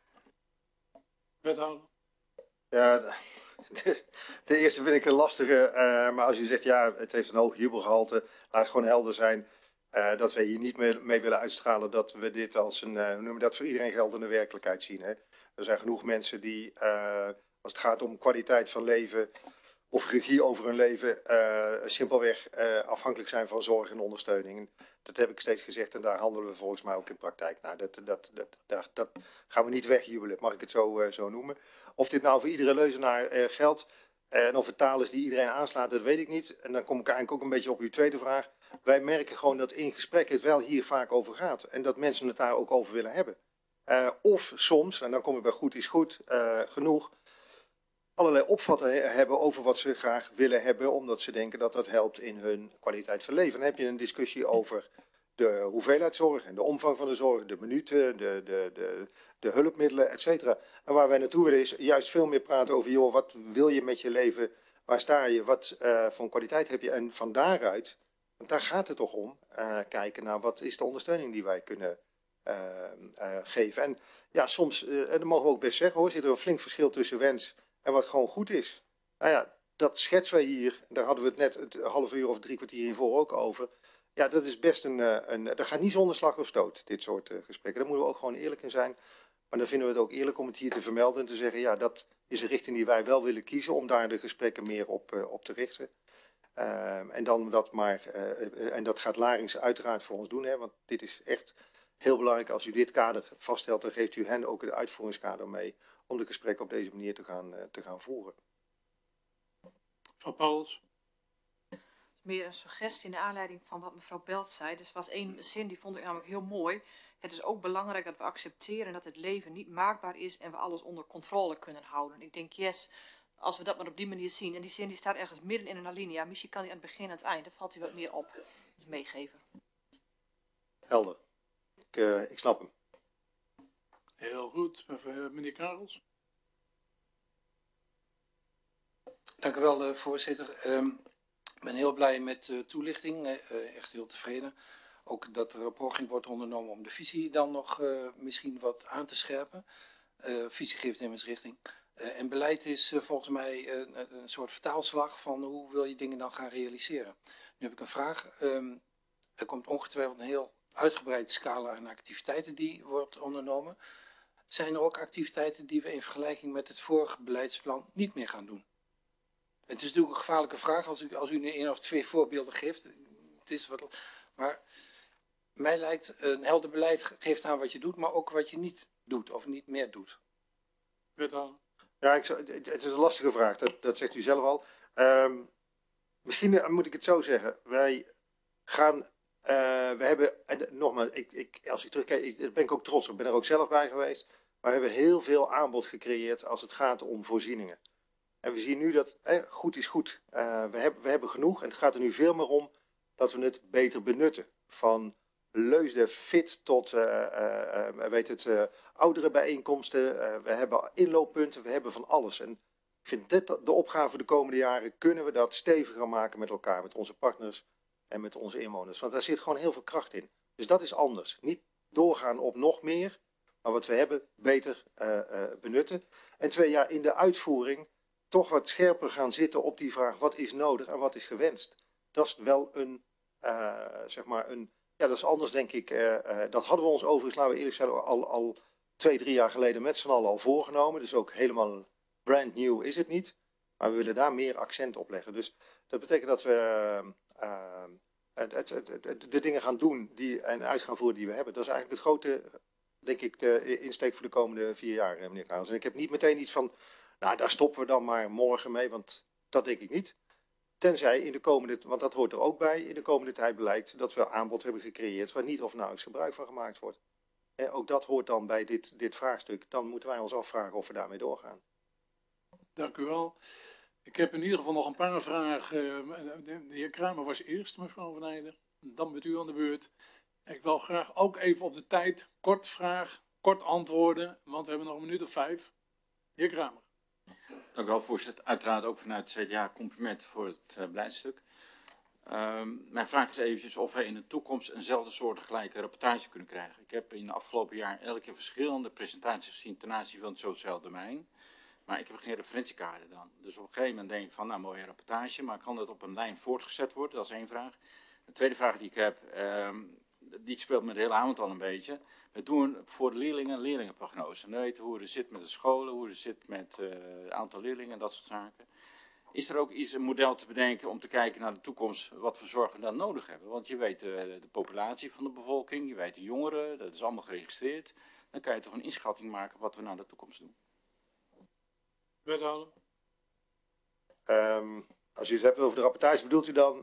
Wethouder. Ja, de eerste vind ik een lastige, maar als u zegt ja, het heeft een hoog jubelgehalte, laat het gewoon helder zijn dat we hier niet mee willen uitstralen dat we dit als een, hoe noemen we dat, voor iedereen geldende werkelijkheid zien. Hè? Er zijn genoeg mensen die, als het gaat om kwaliteit van leven of regie over hun leven, simpelweg afhankelijk zijn van zorg en ondersteuning. En dat heb ik steeds gezegd en daar handelen we volgens mij ook in praktijk. Nou, dat gaan we niet wegjubelen, mag ik het zo noemen. Of dit nou voor iedere leuzenaar geldt en of het taal is die iedereen aanslaat, dat weet ik niet. En dan kom ik eigenlijk ook een beetje op uw tweede vraag. Wij merken gewoon dat in gesprek het wel hier vaak over gaat en dat mensen het daar ook over willen hebben. Of soms, en dan kom ik bij goed is goed, genoeg, allerlei opvattingen hebben over wat ze graag willen hebben, omdat ze denken dat dat helpt in hun kwaliteit van leven. Dan heb je een discussie over de hoeveelheid zorg en de omvang van de zorg, de minuten, de hulpmiddelen, et cetera. En waar wij naartoe willen is juist veel meer praten over, joh, wat wil je met je leven, waar sta je, wat voor kwaliteit heb je, en van daaruit, want daar gaat het toch om, kijken naar wat is de ondersteuning die wij kunnen geven. En ja, soms, en dat mogen we ook best zeggen hoor, zit er een flink verschil tussen wens en wat gewoon goed is. Nou ja, dat schetsen wij hier. Daar hadden we het net een half uur of 3 kwartier hiervoor ook over. Ja, dat is best dat gaat niet zonder slag of stoot, dit soort gesprekken. Daar moeten we ook gewoon eerlijk in zijn. Maar dan vinden we het ook eerlijk om het hier te vermelden en te zeggen, ja, dat is een richting die wij wel willen kiezen om daar de gesprekken meer op te richten. En dan dat maar, en dat gaat Larings uiteraard voor ons doen, hè, want dit is echt heel belangrijk. Als u dit kader vaststelt, dan geeft u hen ook het uitvoeringskader mee om de gesprekken op deze manier te gaan voeren. Van Pauwels. Meer een suggestie in de aanleiding van wat mevrouw Belt zei. Dus was één zin, die vond ik namelijk heel mooi. Het is ook belangrijk dat we accepteren dat het leven niet maakbaar is en we alles onder controle kunnen houden. Ik denk, yes, als we dat maar op die manier zien. En die zin die staat ergens midden in een alinea. Misschien kan die aan het begin en het einde, valt hij wat meer op. Dus meegeven. Helder. Ik snap hem. Heel goed. Meneer Karels. Dank u wel, voorzitter. Ik ben heel blij met de toelichting. Echt heel tevreden. Ook dat er een poging wordt ondernomen om de visie dan nog misschien wat aan te scherpen. Visie geeft immers richting. En beleid is volgens mij een soort vertaalslag van hoe wil je dingen dan gaan realiseren. Nu heb ik een vraag. Er komt ongetwijfeld een heel uitgebreide scala aan activiteiten die wordt ondernomen. Zijn er ook activiteiten die we in vergelijking met het vorige beleidsplan niet meer gaan doen? Het is natuurlijk een gevaarlijke vraag als u nu 1 of 2 voorbeelden geeft. Het is wat, maar mij lijkt een helder beleid geeft aan wat je doet, maar ook wat je niet doet of niet meer doet. Wethouder. Ja, het is een lastige vraag, dat zegt u zelf al. Misschien moet ik het zo zeggen. Wij gaan, we hebben, en nogmaals, als ik terugkijk, daar ben ik ook trots op. Ik ben er ook zelf bij geweest. Maar we hebben heel veel aanbod gecreëerd als het gaat om voorzieningen. En we zien nu dat goed is goed. We hebben genoeg en het gaat er nu veel meer om dat we het beter benutten. Van Leusden fit tot oudere bijeenkomsten. We hebben inlooppunten, we hebben van alles. En ik vind dit de opgave de komende jaren. Kunnen we dat steviger maken met elkaar, met onze partners en met onze inwoners. Want daar zit gewoon heel veel kracht in. Dus dat is anders. Niet doorgaan op nog meer, maar wat we hebben beter benutten. En 2 jaar in de uitvoering toch wat scherper gaan zitten op die vraag wat is nodig en wat is gewenst. Dat is wel ja, dat is anders denk ik. Dat hadden we ons overigens, laten we eerlijk zijn, al 2-3 jaar geleden met z'n allen al voorgenomen. Dus ook helemaal brand new is het niet. Maar we willen daar meer accent op leggen. Dus dat betekent dat we de dingen gaan doen en uit gaan voeren die we hebben. Dat is eigenlijk het grote denk ik, de insteek voor de komende 4 jaar, meneer Kraans. En ik heb niet meteen iets van, nou, daar stoppen we dan maar morgen mee, want dat denk ik niet. Tenzij in de komende, want dat hoort er ook bij, in de komende tijd blijkt dat we aanbod hebben gecreëerd waar niet of nauwelijks gebruik van gemaakt wordt. Ook dat hoort dan bij dit vraagstuk. Dan moeten wij ons afvragen of we daarmee doorgaan. Dank u wel. Ik heb in ieder geval nog een paar vragen. De heer Kramer was eerst, mevrouw Van Eijden. Dan bent u aan de beurt. Ik wil graag ook even op de tijd kort vragen, kort antwoorden, want we hebben nog een minuut of 5. Heer Kramer. Dank u wel, voorzitter. Uiteraard ook vanuit het CDA compliment voor het beleidstuk. Mijn vraag is eventjes of we in de toekomst eenzelfde soort gelijke rapportage kunnen krijgen. Ik heb in de afgelopen jaar elke keer verschillende presentaties gezien ten aanzien van het sociaal domein. Maar ik heb geen referentiekader dan. Dus op een gegeven moment denk ik van, nou, mooie rapportage, maar kan dat op een lijn voortgezet worden? Dat is één vraag. De tweede vraag die ik heb, die speelt me de hele avond al een beetje. We doen voor de leerlingen een leerlingenprognose. We weten hoe het zit met de scholen, hoe het zit met het aantal leerlingen en dat soort zaken. Is er ook een model te bedenken om te kijken naar de toekomst, wat voor zorg we dan nodig hebben? Want je weet de populatie van de bevolking, je weet de jongeren, dat is allemaal geregistreerd. Dan kan je toch een inschatting maken wat we naar de toekomst doen. Wethouder. Als u het hebt over de rapportage, bedoelt u dan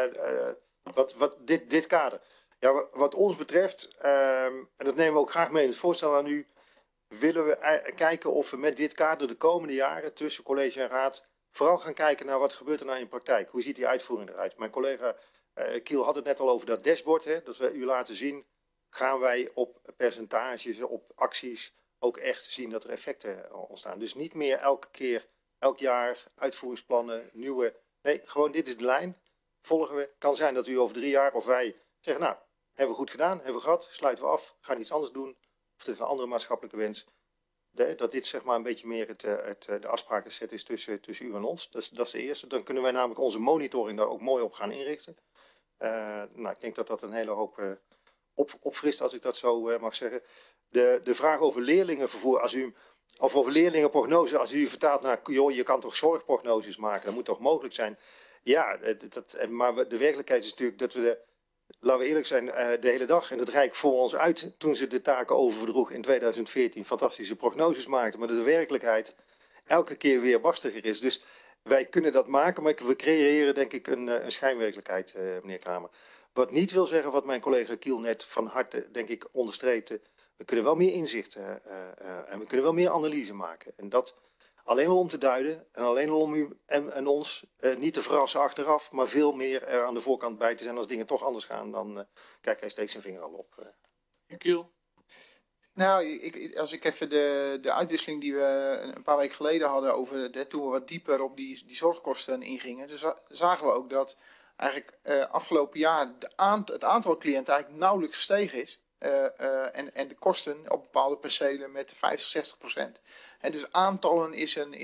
dit kader? Ja, wat ons betreft, en dat nemen we ook graag mee in het voorstel aan u, willen we kijken of we met dit kader de komende jaren tussen college en raad vooral gaan kijken naar wat gebeurt er nou in praktijk. Hoe ziet die uitvoering eruit? Mijn collega Kiel had het net al over dat dashboard, hè, dat we u laten zien, gaan wij op percentages, op acties ook echt zien dat er effecten ontstaan. Dus niet meer elke keer, elk jaar uitvoeringsplannen, nieuwe. Nee, gewoon dit is de lijn. Volgen we. Kan zijn dat u over 3 jaar of wij zeggen, nou, hebben we goed gedaan, hebben we gehad, sluiten we af, gaan iets anders doen. Of er is een andere maatschappelijke wens. Dat dit zeg maar een beetje meer de afsprakenset is tussen u en ons. Dat is de eerste. Dan kunnen wij namelijk onze monitoring daar ook mooi op gaan inrichten. Nou, ik denk dat dat een hele hoop opfrist, als ik dat zo mag zeggen. De vraag over leerlingenvervoer, of over leerlingenprognose, als u vertaalt naar, joh, je kan toch zorgprognoses maken, dat moet toch mogelijk zijn. Ja, maar de werkelijkheid is natuurlijk dat we laten we eerlijk zijn, de hele dag en het Rijk voor ons uit toen ze de taken overdroeg in 2014 fantastische prognoses maakten, maar dat de werkelijkheid elke keer weer barstiger is. Dus wij kunnen dat maken, maar we creëren denk ik een schijnwerkelijkheid, meneer Kramer. Wat niet wil zeggen wat mijn collega Kiel net van harte denk ik onderstreepte, we kunnen wel meer inzicht en we kunnen wel meer analyse maken. En dat alleen al om te duiden en alleen al om u en ons niet te verrassen achteraf, maar veel meer er aan de voorkant bij te zijn als dingen toch anders gaan. Dan kijk, hij steekt zijn vinger al op. Kiel? Nou, als ik even de uitwisseling die we een paar weken geleden hadden over toen we wat dieper op die zorgkosten ingingen, dus zagen we ook dat eigenlijk afgelopen jaar het aantal cliënten eigenlijk nauwelijks gestegen is. En de kosten op bepaalde percelen met 50-60%. En dus aantallen is een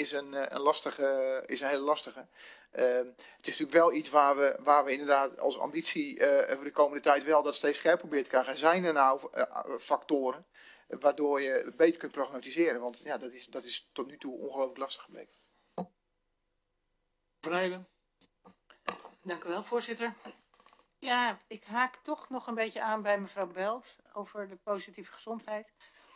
hele lastige. Het is natuurlijk wel iets waar we inderdaad als ambitie voor de komende tijd wel dat steeds scherper proberen te krijgen. Zijn er nou factoren waardoor je beter kunt prognosticeren? Want ja, dat is tot nu toe ongelooflijk lastig gebleken. Vrijden. Dank u wel, voorzitter. Ja, ik haak toch nog een beetje aan bij mevrouw Belt over de positieve gezondheid.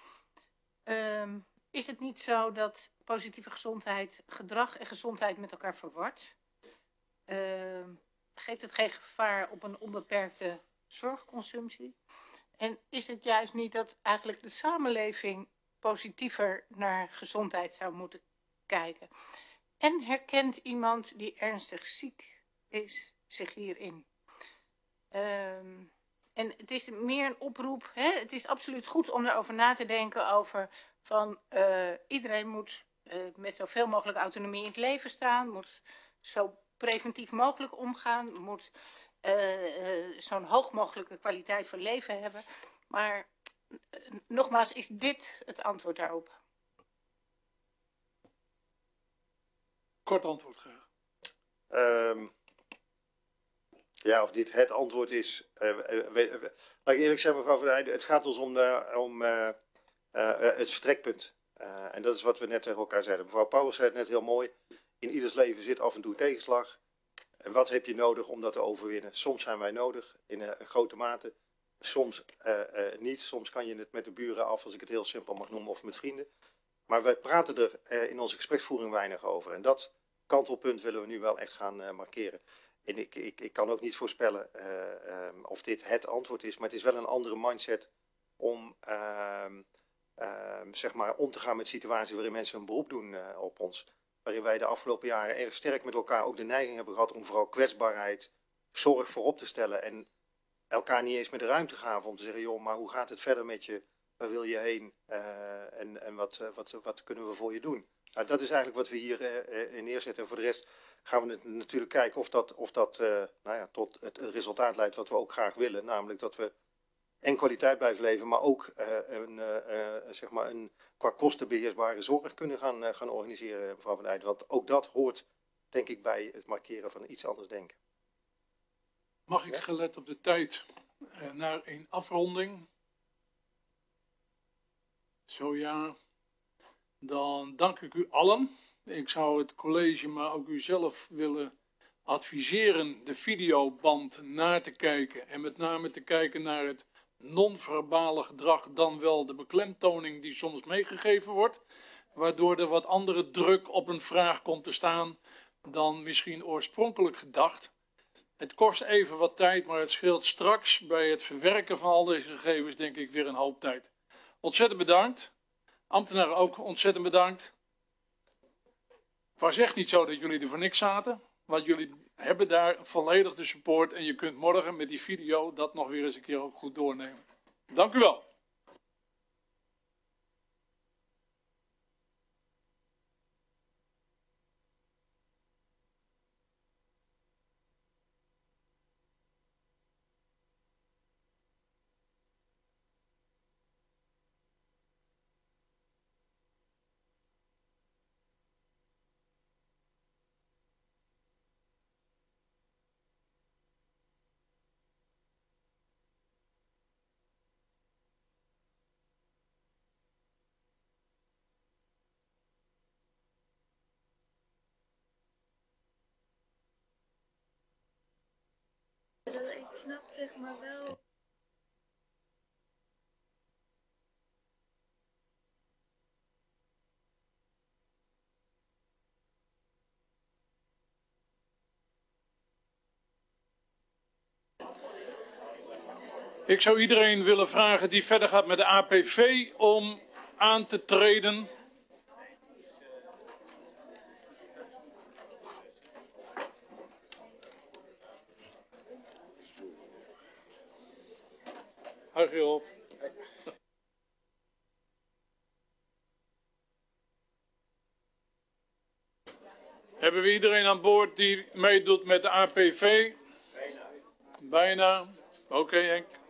Is het niet zo dat positieve gezondheid, gedrag en gezondheid met elkaar verward? Geeft het geen gevaar op een onbeperkte zorgconsumptie? En is het juist niet dat eigenlijk de samenleving positiever naar gezondheid zou moeten kijken? En herkent iemand die ernstig ziek is zich hierin? En het is meer een oproep. Hè? Het is absoluut goed om erover na te denken over van iedereen moet met zoveel mogelijk autonomie in het leven staan, moet zo preventief mogelijk omgaan, moet zo'n hoog mogelijke kwaliteit van leven hebben. Maar nogmaals, is dit het antwoord daarop? Kort antwoord graag. Ja, of dit het antwoord is. Laat ik eerlijk zijn, mevrouw Van Eijden, het gaat ons om het vertrekpunt. En dat is wat we net tegen elkaar zeiden. Mevrouw Paulus zei het net heel mooi. In ieders leven zit af en toe tegenslag. En wat heb je nodig om dat te overwinnen? Soms zijn wij nodig in een grote mate. Soms niet. Soms kan je het met de buren af, als ik het heel simpel mag noemen, of met vrienden. Maar wij praten er in onze gespreksvoering weinig over. En dat kantelpunt willen we nu wel echt gaan markeren. En ik kan ook niet voorspellen of dit het antwoord is. Maar het is wel een andere mindset om, zeg maar, om te gaan met situaties waarin mensen een beroep doen op ons. Waarin wij de afgelopen jaren erg sterk met elkaar ook de neiging hebben gehad om vooral kwetsbaarheid, zorg voorop te stellen. En elkaar niet eens met de ruimte gaven om te zeggen, joh, maar hoe gaat het verder met je? Waar wil je heen? En wat kunnen we voor je doen? Nou, dat is eigenlijk wat we hier neerzetten. En voor de rest gaan we natuurlijk kijken of dat nou ja, tot het resultaat leidt wat we ook graag willen. Namelijk dat we en kwaliteit blijven leveren, maar ook zeg maar een qua kosten beheersbare zorg kunnen gaan organiseren, mevrouw Van Eyden. Want ook dat hoort, denk ik, bij het markeren van iets anders denken. Mag ik, gelet op de tijd, naar een afronding? Zo ja, dan dank ik u allen. Ik zou het college, maar ook u zelf willen adviseren de videoband na te kijken. En met name te kijken naar het non-verbale gedrag, dan wel de beklemtoning die soms meegegeven wordt. Waardoor er wat andere druk op een vraag komt te staan dan misschien oorspronkelijk gedacht. Het kost even wat tijd, maar het scheelt straks bij het verwerken van al deze gegevens, denk ik, weer een hoop tijd. Ontzettend bedankt. Ambtenaren ook ontzettend bedankt. Het was echt niet zo dat jullie er voor niks zaten, want jullie hebben daar volledig de support en je kunt morgen met die video dat nog weer eens een keer ook goed doornemen. Dank u wel. Ik snap zeg maar wel. Ik zou iedereen willen vragen die verder gaat met de APV om aan te treden. Hartelijk. Hebben we iedereen aan boord die meedoet met de APV? Bijna. Oké, Henk.